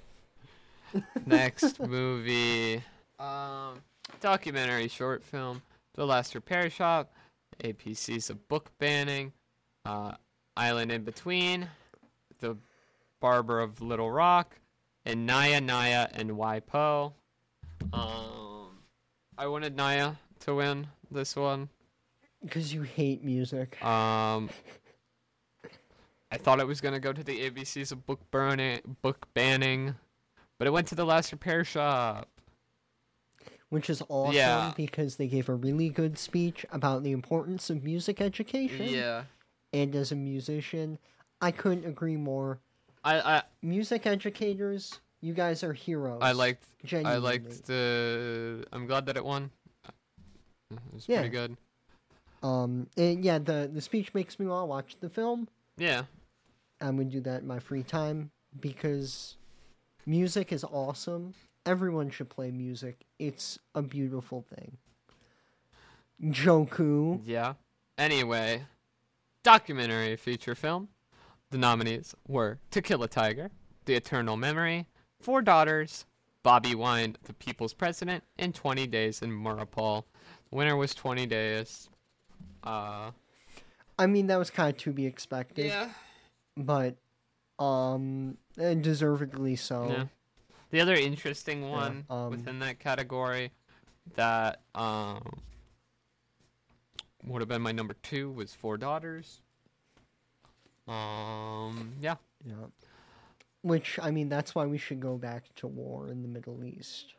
Speaker 2: Next movie. Um, documentary short film. The Last Repair Shop. A P Cs of Book Banning. Uh, Island in Between. The Barber of Little Rock. And Naya Naya and W I P O. Um, I wanted Naya to win this one.
Speaker 1: Because you hate music.
Speaker 2: Um, I thought it was gonna go to the A B Cs of book burning, book banning, but it went to The Last Repair Shop.
Speaker 1: Which is awesome
Speaker 2: Yeah.
Speaker 1: because they gave a really good speech about the importance of music education.
Speaker 2: Yeah,
Speaker 1: And as a musician, I couldn't agree more.
Speaker 2: I I
Speaker 1: Music educators, you guys are heroes.
Speaker 2: I liked I
Speaker 1: Genuinely.
Speaker 2: liked the. I'm glad that it won. It was
Speaker 1: Yeah.
Speaker 2: pretty good.
Speaker 1: Um, and yeah, the, the speech makes me want to watch the film.
Speaker 2: Yeah,
Speaker 1: I'm going to do that in my free time because music is awesome. Everyone should play music. It's a beautiful thing. Joku.
Speaker 2: yeah. Anyway, documentary feature film. The nominees were To Kill a Tiger, The Eternal Memory, Four Daughters, Bobby Wine, The People's President, and twenty Days in Maripol. The winner was twenty Days. Uh,
Speaker 1: I mean, that was kind of to be expected.
Speaker 2: yeah.
Speaker 1: But, um, and deservedly so.
Speaker 2: Yeah. The other interesting one
Speaker 1: um,
Speaker 2: within that category that um, would have been my number two was Four Daughters. Um, yeah.
Speaker 1: Yeah. Which, I mean, that's why we should go back to war in the Middle East.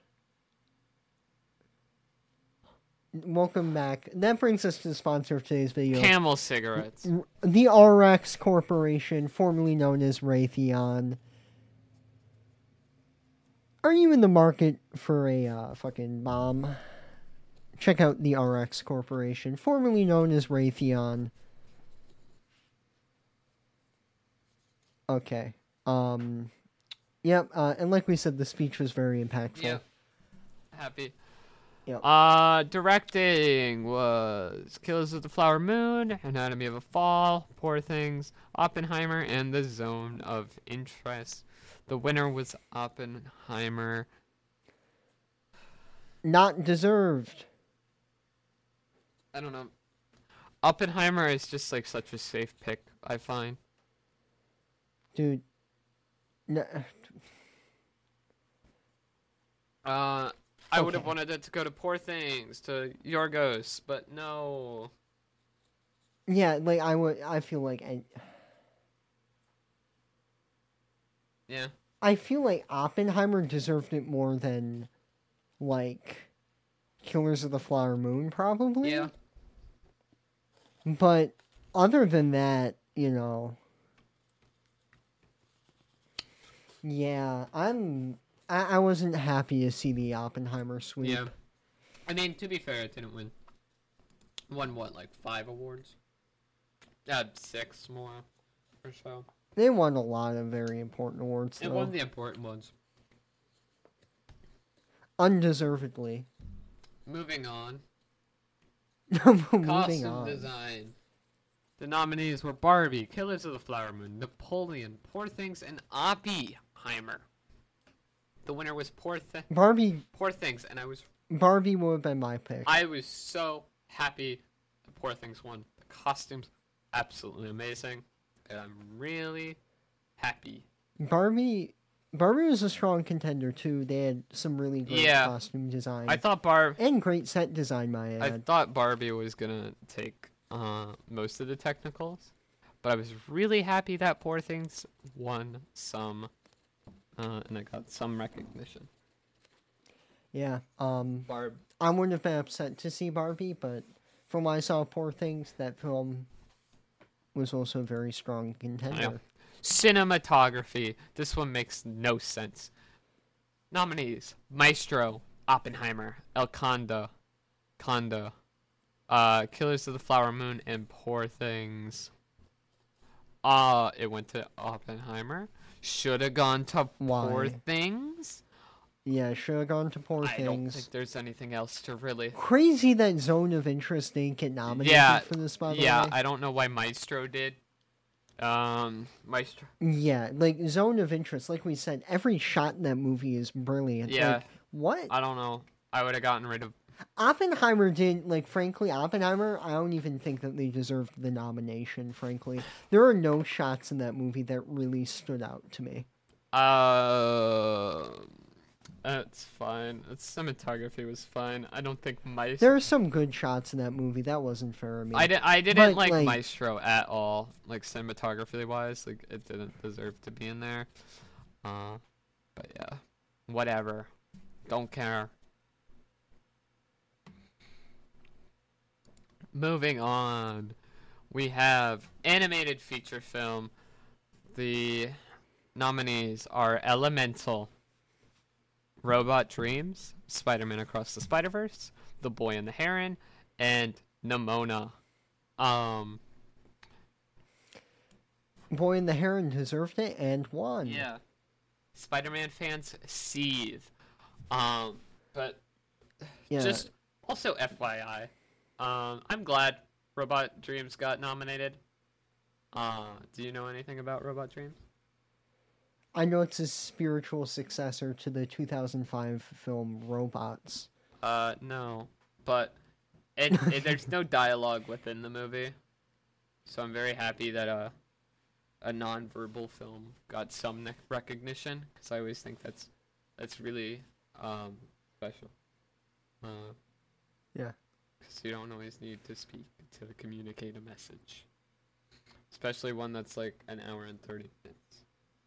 Speaker 1: Welcome back. That brings us to the sponsor of today's video.
Speaker 2: Camel cigarettes.
Speaker 1: The R X Corporation, formerly known as Raytheon. Are you in the market for a uh, fucking bomb? Check out the R X Corporation, formerly known as Raytheon. Okay. Um, yep, uh, and like we said, the speech was very impactful.
Speaker 2: Yeah. Happy.
Speaker 1: Yep.
Speaker 2: Uh, directing was Killers of the Flower Moon, Anatomy of a Fall, Poor Things, Oppenheimer, and The Zone of Interest. The winner was Oppenheimer.
Speaker 1: Not deserved.
Speaker 2: I don't know. Oppenheimer is just like such a safe pick, I find.
Speaker 1: Dude. No,
Speaker 2: Uh, I would have
Speaker 1: Okay.
Speaker 2: wanted it to go to Poor Things, to Yorgos, but no.
Speaker 1: yeah, like, I would, I feel like, I,
Speaker 2: Yeah.
Speaker 1: I feel like Oppenheimer deserved it more than, like, Killers of the Flower Moon, probably.
Speaker 2: Yeah.
Speaker 1: But other than that, you know, yeah, I'm I, I wasn't happy to see the Oppenheimer sweep.
Speaker 2: Yeah. I mean, to be fair, it didn't win. Won what, like five awards? Uh, six more or so.
Speaker 1: They won a lot of very important awards,
Speaker 2: It
Speaker 1: though.
Speaker 2: won the important ones.
Speaker 1: Undeservedly.
Speaker 2: Moving on.
Speaker 1: Moving
Speaker 2: Costume
Speaker 1: on.
Speaker 2: design. The nominees were Barbie, Killers of the Flower Moon, Napoleon, Poor Things, and Oppenheimer. The winner was Poor Thi-
Speaker 1: Barbie
Speaker 2: Poor Things, and I was
Speaker 1: Barbie would have been my pick.
Speaker 2: I was so happy the Poor Things won. The costumes, absolutely amazing, and I'm really happy.
Speaker 1: Barbie Barbie was a strong contender too. They had some really great
Speaker 2: Yeah.
Speaker 1: costume design.
Speaker 2: I thought Barb,
Speaker 1: and great set design, my
Speaker 2: I
Speaker 1: ad.
Speaker 2: thought Barbie was gonna take uh, most of the technicals, but I was really happy that Poor Things won some, uh, and I got some recognition.
Speaker 1: Yeah. Um
Speaker 2: Barb,
Speaker 1: I wouldn't have been upset to see Barbie, but from what I saw of Poor Things, that film was also a very strong contender.
Speaker 2: cinematography. This one makes no sense. Nominees: Maestro, Oppenheimer, El Conda, Conda, uh, Killers of the Flower Moon, and Poor Things. Uh, it went to Oppenheimer. Should have gone to Poor
Speaker 1: Why?
Speaker 2: Things.
Speaker 1: Yeah, should have gone to Poor
Speaker 2: I don't
Speaker 1: Things.
Speaker 2: think there's anything else to really.
Speaker 1: Crazy that Zone of Interest didn't get nominated
Speaker 2: Yeah,
Speaker 1: for this, by the
Speaker 2: yeah.
Speaker 1: way.
Speaker 2: I don't know why Maestro did. Um, Maestro.
Speaker 1: Yeah, like Zone of Interest, like we said, every shot in that movie is brilliant.
Speaker 2: Yeah.
Speaker 1: Like, what?
Speaker 2: I don't know. I would have gotten rid of.
Speaker 1: Oppenheimer did, like, frankly, Oppenheimer, I don't even think that they deserved the nomination, frankly. There are no shots in that movie that really stood out to me.
Speaker 2: Uh, that's fine. Its cinematography was fine. I don't think Maestro.
Speaker 1: There are some good shots in that movie. That wasn't fair of me.
Speaker 2: I, di- I didn't
Speaker 1: But,
Speaker 2: like,
Speaker 1: like-
Speaker 2: Maestro at all. Like cinematography wise, like it didn't deserve to be in there. Uh, but yeah, whatever. Don't care. Moving on, we have animated feature film. The nominees are Elemental, Robot Dreams, Spider-Man Across the Spider-Verse, The Boy and the Heron, and Nimona. Um,
Speaker 1: Boy and the Heron deserved it and won.
Speaker 2: yeah. Spider-Man fans seethe. Um, but
Speaker 1: Yeah.
Speaker 2: just also F Y I, um, I'm glad Robot Dreams got nominated. Uh, do you know anything about Robot Dreams?
Speaker 1: I know it's a spiritual successor to the two thousand five film Robots.
Speaker 2: Uh, no, but it, it there's no dialogue within the movie, so I'm very happy that a a non-verbal film got some ne- recognition, because I always think that's that's really um special. Uh,
Speaker 1: Yeah.
Speaker 2: because you don't always need to speak to communicate a message, especially one that's like an hour and thirty minutes.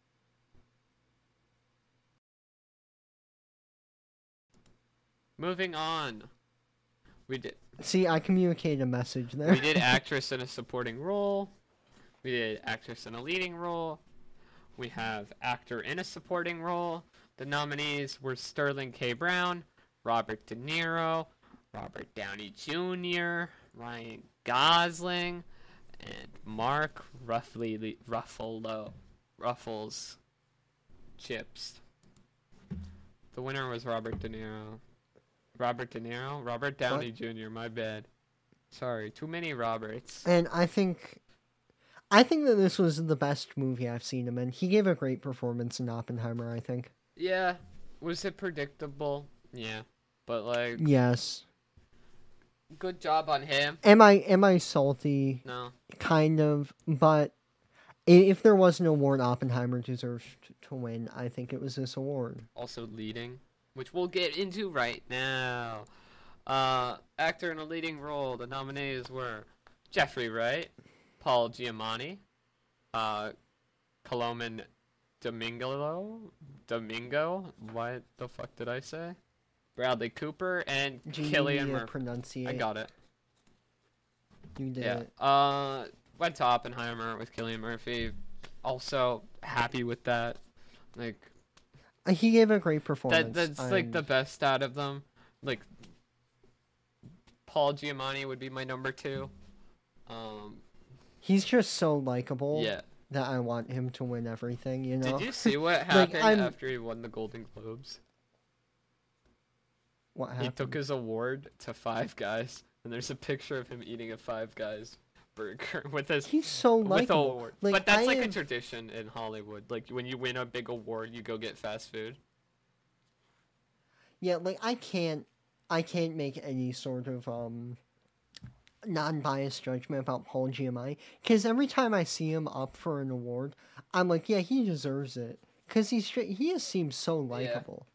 Speaker 2: Moving on, we did
Speaker 1: See, I communicated a message there.
Speaker 2: we did actress in a supporting role. We did actress in a leading role. We have actor in a supporting role. The nominees were Sterling K. Brown, Robert De Niro, Robert Downey Junior, Ryan Gosling, and Mark Ruffalo, Ruffalo, Ruffles Chips. The winner was Robert De Niro. Robert De Niro? Robert Downey Junior, my bad. Sorry, too many Roberts.
Speaker 1: And I think, I think that this was the best movie I've seen him in. He gave a great performance in Oppenheimer, I think.
Speaker 2: Yeah. Was it predictable? Yeah. But, like,
Speaker 1: Yes.
Speaker 2: good job on him.
Speaker 1: Am I am I salty?
Speaker 2: No.
Speaker 1: Kind of, but i- if there was an award Oppenheimer deserved to win, I think it was this award.
Speaker 2: Also leading, which we'll get into right now. Uh, actor in a leading role. The nominees were Jeffrey Wright, Paul Giamatti, uh, Coloman Domingo, Domingo. What the fuck did I say? Bradley Cooper and Killian
Speaker 1: G-
Speaker 2: Murphy.
Speaker 1: pronunciate.
Speaker 2: I got it.
Speaker 1: You did
Speaker 2: Yeah.
Speaker 1: it.
Speaker 2: Uh, went to Oppenheimer with Killian Murphy. Also happy with that. Like,
Speaker 1: Uh, He gave a great
Speaker 2: That
Speaker 1: performance.
Speaker 2: that's like the
Speaker 1: and-
Speaker 2: best out of them. Like Paul Giamatti would be my number two. Um,
Speaker 1: He's just so likable.
Speaker 2: yeah.
Speaker 1: That I want him to win everything. You know.
Speaker 2: Did you see what
Speaker 1: Like,
Speaker 2: happened
Speaker 1: I'm-
Speaker 2: after he won the Golden Globes?
Speaker 1: What
Speaker 2: He
Speaker 1: happened?
Speaker 2: took his award to Five Guys, and there's a picture of him eating a Five Guys burger with his
Speaker 1: He's so
Speaker 2: with the
Speaker 1: likable.
Speaker 2: award.
Speaker 1: Like,
Speaker 2: but that's
Speaker 1: I
Speaker 2: like
Speaker 1: have-
Speaker 2: a tradition in Hollywood. Like when you win a big award, you go get fast food.
Speaker 1: Yeah, like I can't, I can't make any sort of um, non-biased judgment about Paul Giamatti because every time I see him up for an award, I'm like, yeah, he deserves it because he's stra- he just seems so likable,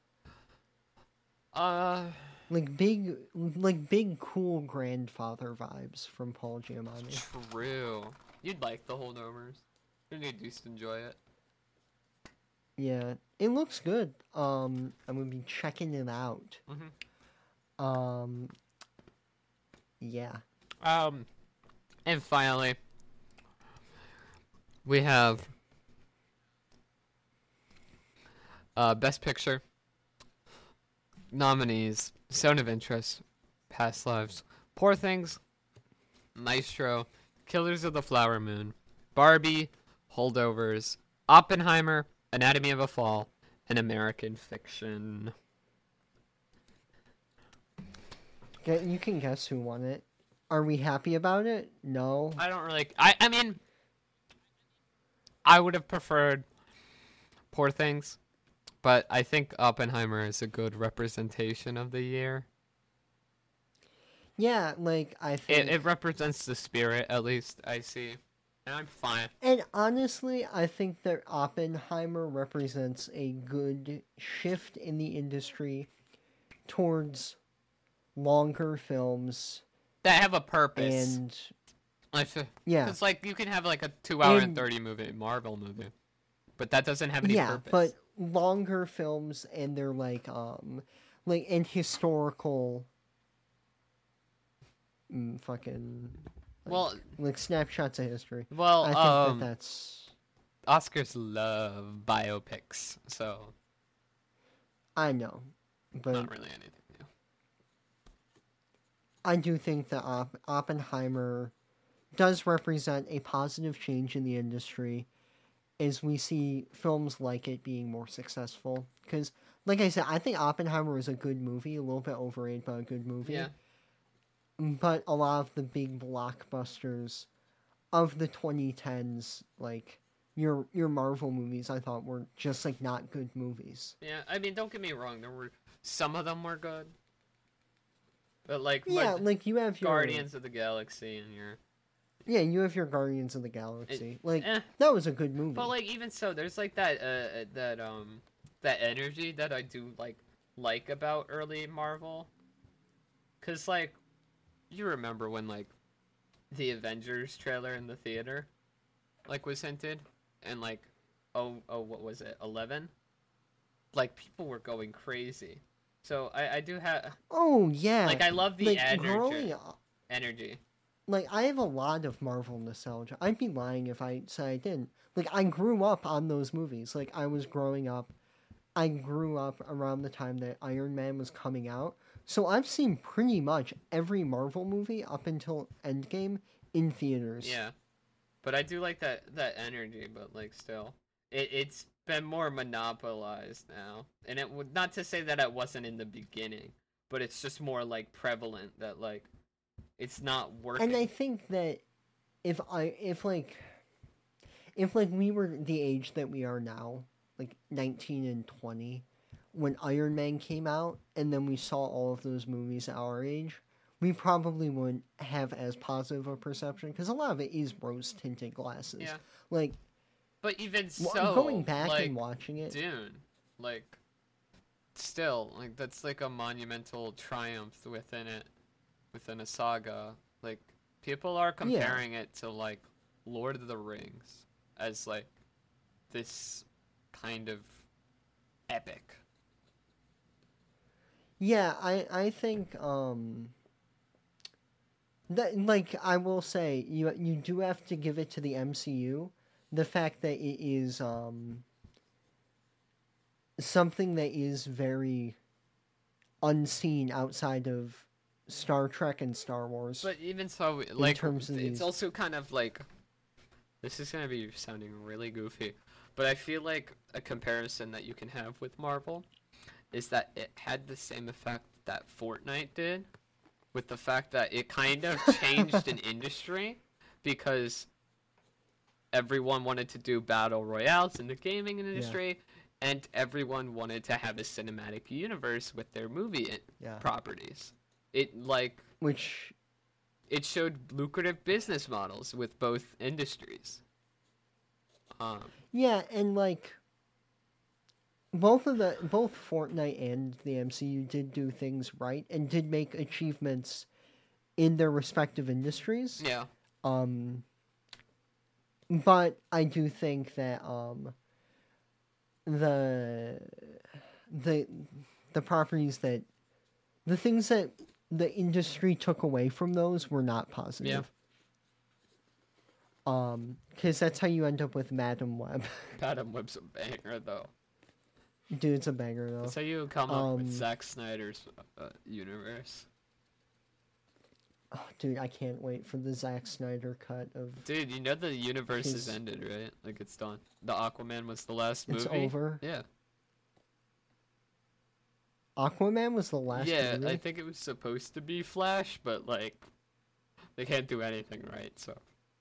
Speaker 2: Uh,
Speaker 1: like big, like big cool grandfather vibes from Paul Giamatti.
Speaker 2: true. You'd like the holdovers. You'd at least enjoy it.
Speaker 1: Yeah, it looks good. Um, I'm gonna be checking it out.
Speaker 2: Mhm.
Speaker 1: Um, yeah.
Speaker 2: Um, and finally, we have uh, Best Picture nominees: Zone of Interest, Past Lives, Poor Things, Maestro, Killers of the Flower Moon, Barbie, Holdovers, Oppenheimer, Anatomy of a Fall, and American Fiction.
Speaker 1: Gu- You can guess who won it. Are we happy about it? No.
Speaker 2: I don't really. I I mean, I would have preferred Poor Things, but I think Oppenheimer is a good representation of the year.
Speaker 1: Yeah, like I think,
Speaker 2: It it represents the spirit, at least I see, and I'm fine.
Speaker 1: and honestly, I think that Oppenheimer represents a good shift in the industry towards longer films
Speaker 2: That have a purpose.
Speaker 1: and
Speaker 2: Like,
Speaker 1: yeah,
Speaker 2: it's like you can have like a two-hour and
Speaker 1: And-
Speaker 2: thirty movie Marvel movie, but that doesn't have any
Speaker 1: yeah,
Speaker 2: purpose.
Speaker 1: but longer films and they're like um like in historical mm, fucking like,
Speaker 2: well,
Speaker 1: like snapshots of history.
Speaker 2: well,
Speaker 1: I think
Speaker 2: um,
Speaker 1: that that's
Speaker 2: Oscars love biopics, so
Speaker 1: I know, but
Speaker 2: not really anything new.
Speaker 1: I do think that Opp- Oppenheimer does represent a positive change in the industry as we see films like it being more successful. Because, like I said, I think Oppenheimer is a good movie, a little bit overrated, but a good movie.
Speaker 2: Yeah.
Speaker 1: But a lot of the big blockbusters of the twenty tens, like your your Marvel movies, I thought were just like not good movies.
Speaker 2: Yeah, I mean, don't get me wrong. There were some of them were good, but like,
Speaker 1: Yeah,
Speaker 2: but
Speaker 1: like you have your
Speaker 2: Guardians of the Galaxy and your,
Speaker 1: Yeah, you have your Guardians of the Galaxy. like
Speaker 2: eh.
Speaker 1: that was a good movie.
Speaker 2: But like, even so, there's like that uh that um that energy that I do like like about early Marvel, cause like, you remember when like the Avengers trailer in the theater, like was hinted, and like, oh oh what was it, eleven? Like people were going crazy. So I I do have.
Speaker 1: Oh yeah.
Speaker 2: Like, I love the
Speaker 1: like,
Speaker 2: energy.
Speaker 1: growing up-
Speaker 2: Energy.
Speaker 1: Like I have a lot of Marvel nostalgia. I'd be lying if I said I didn't. Like I grew up on those movies. Like I was growing up. I grew up around the time that Iron Man was coming out. So I've seen pretty much every Marvel movie up until Endgame in theaters.
Speaker 2: Yeah. But I do like that that energy, but like still. It it's been more monopolized now. And it would not to say that it wasn't in the beginning, but it's just more like prevalent that like it's not working.
Speaker 1: And I think that if I if like if like we were the age that we are now, like nineteen and twenty, when Iron Man came out and then we saw all of those movies at our age, we probably wouldn't have as positive a perception because a lot of it is rose tinted glasses.
Speaker 2: Yeah.
Speaker 1: Like
Speaker 2: But even
Speaker 1: wa-
Speaker 2: so,
Speaker 1: going back
Speaker 2: like,
Speaker 1: and watching it,
Speaker 2: Dune, like still, like that's like a monumental triumph within it, within a saga. Like people are comparing it to like Lord of the Rings as like this kind of epic.
Speaker 1: yeah, I I think um that like I will say you you do have to give it to the M C U, the fact that it is um something that is very unseen outside of Star Trek and Star Wars.
Speaker 2: But even so, like,
Speaker 1: terms of
Speaker 2: it's
Speaker 1: these-
Speaker 2: also kind of like, this is gonna be sounding really goofy, but I feel like a comparison that you can have with Marvel is that it had the same effect that Fortnite did, with the fact that it kind of changed an industry because everyone wanted to do battle royales in the gaming industry, and everyone wanted to have a cinematic universe with their movie i-
Speaker 1: Yeah.
Speaker 2: properties. It like
Speaker 1: Which,
Speaker 2: it showed lucrative business models with both industries. Um,
Speaker 1: yeah, and like, both of the, both Fortnite and the M C U did do things right and did make achievements in their respective industries.
Speaker 2: yeah,
Speaker 1: Um, but I do think that, um, the, the, the properties that, the things that the industry took away from those were not positive. Um, because that's how you end up with Madam Web.
Speaker 2: Madam Web's a banger though.
Speaker 1: Dude, it's a banger though.
Speaker 2: That's how you come up with
Speaker 1: Um,
Speaker 2: Zack Snyder's uh, universe.
Speaker 1: Oh, dude, I can't wait for the Zack Snyder cut of
Speaker 2: Dude, you know the universe is
Speaker 1: his-
Speaker 2: ended, right? Like it's done. The Aquaman was the last movie.
Speaker 1: It's over.
Speaker 2: Yeah.
Speaker 1: Aquaman was the last
Speaker 2: yeah,
Speaker 1: movie.
Speaker 2: I think it was supposed to be Flash, but like they can't do anything right, so.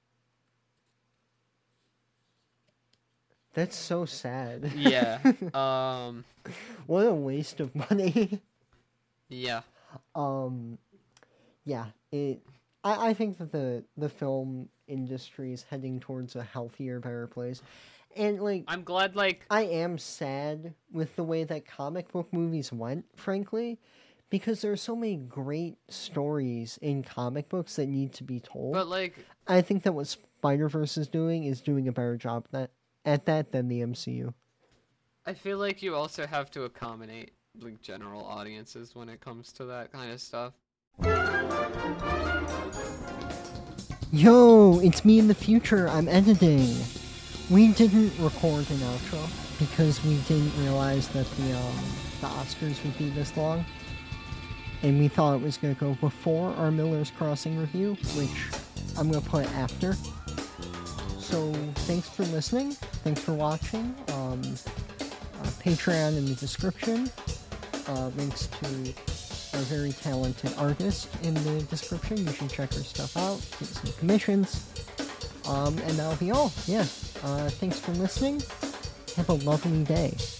Speaker 1: That's so sad.
Speaker 2: Yeah. um
Speaker 1: What a waste of money.
Speaker 2: yeah.
Speaker 1: um yeah, it I, I think that the the film industry is heading towards a healthier, better place. And like
Speaker 2: I'm glad like
Speaker 1: I am sad with the way that comic book movies went, frankly, because there are so many great stories in comic books that need to be told.
Speaker 2: but like
Speaker 1: I think that what Spider-Verse is doing is doing a better job that at that than the M C U.
Speaker 2: I feel like you also have to accommodate like general audiences when it comes to that kind of stuff.
Speaker 1: Yo, it's me in the future. I'm editing. We didn't record an outro because we didn't realize that the um, the Oscars would be this long, and we thought it was gonna go before our Miller's Crossing review, which I'm gonna put after. So thanks for listening. Thanks for watching. Um, uh, Patreon in the description. Uh, links to a very talented artist in the description. You should check her stuff out. Get some commissions. Um, and that'll be all. Yeah. Uh, thanks for listening. Have a lovely day.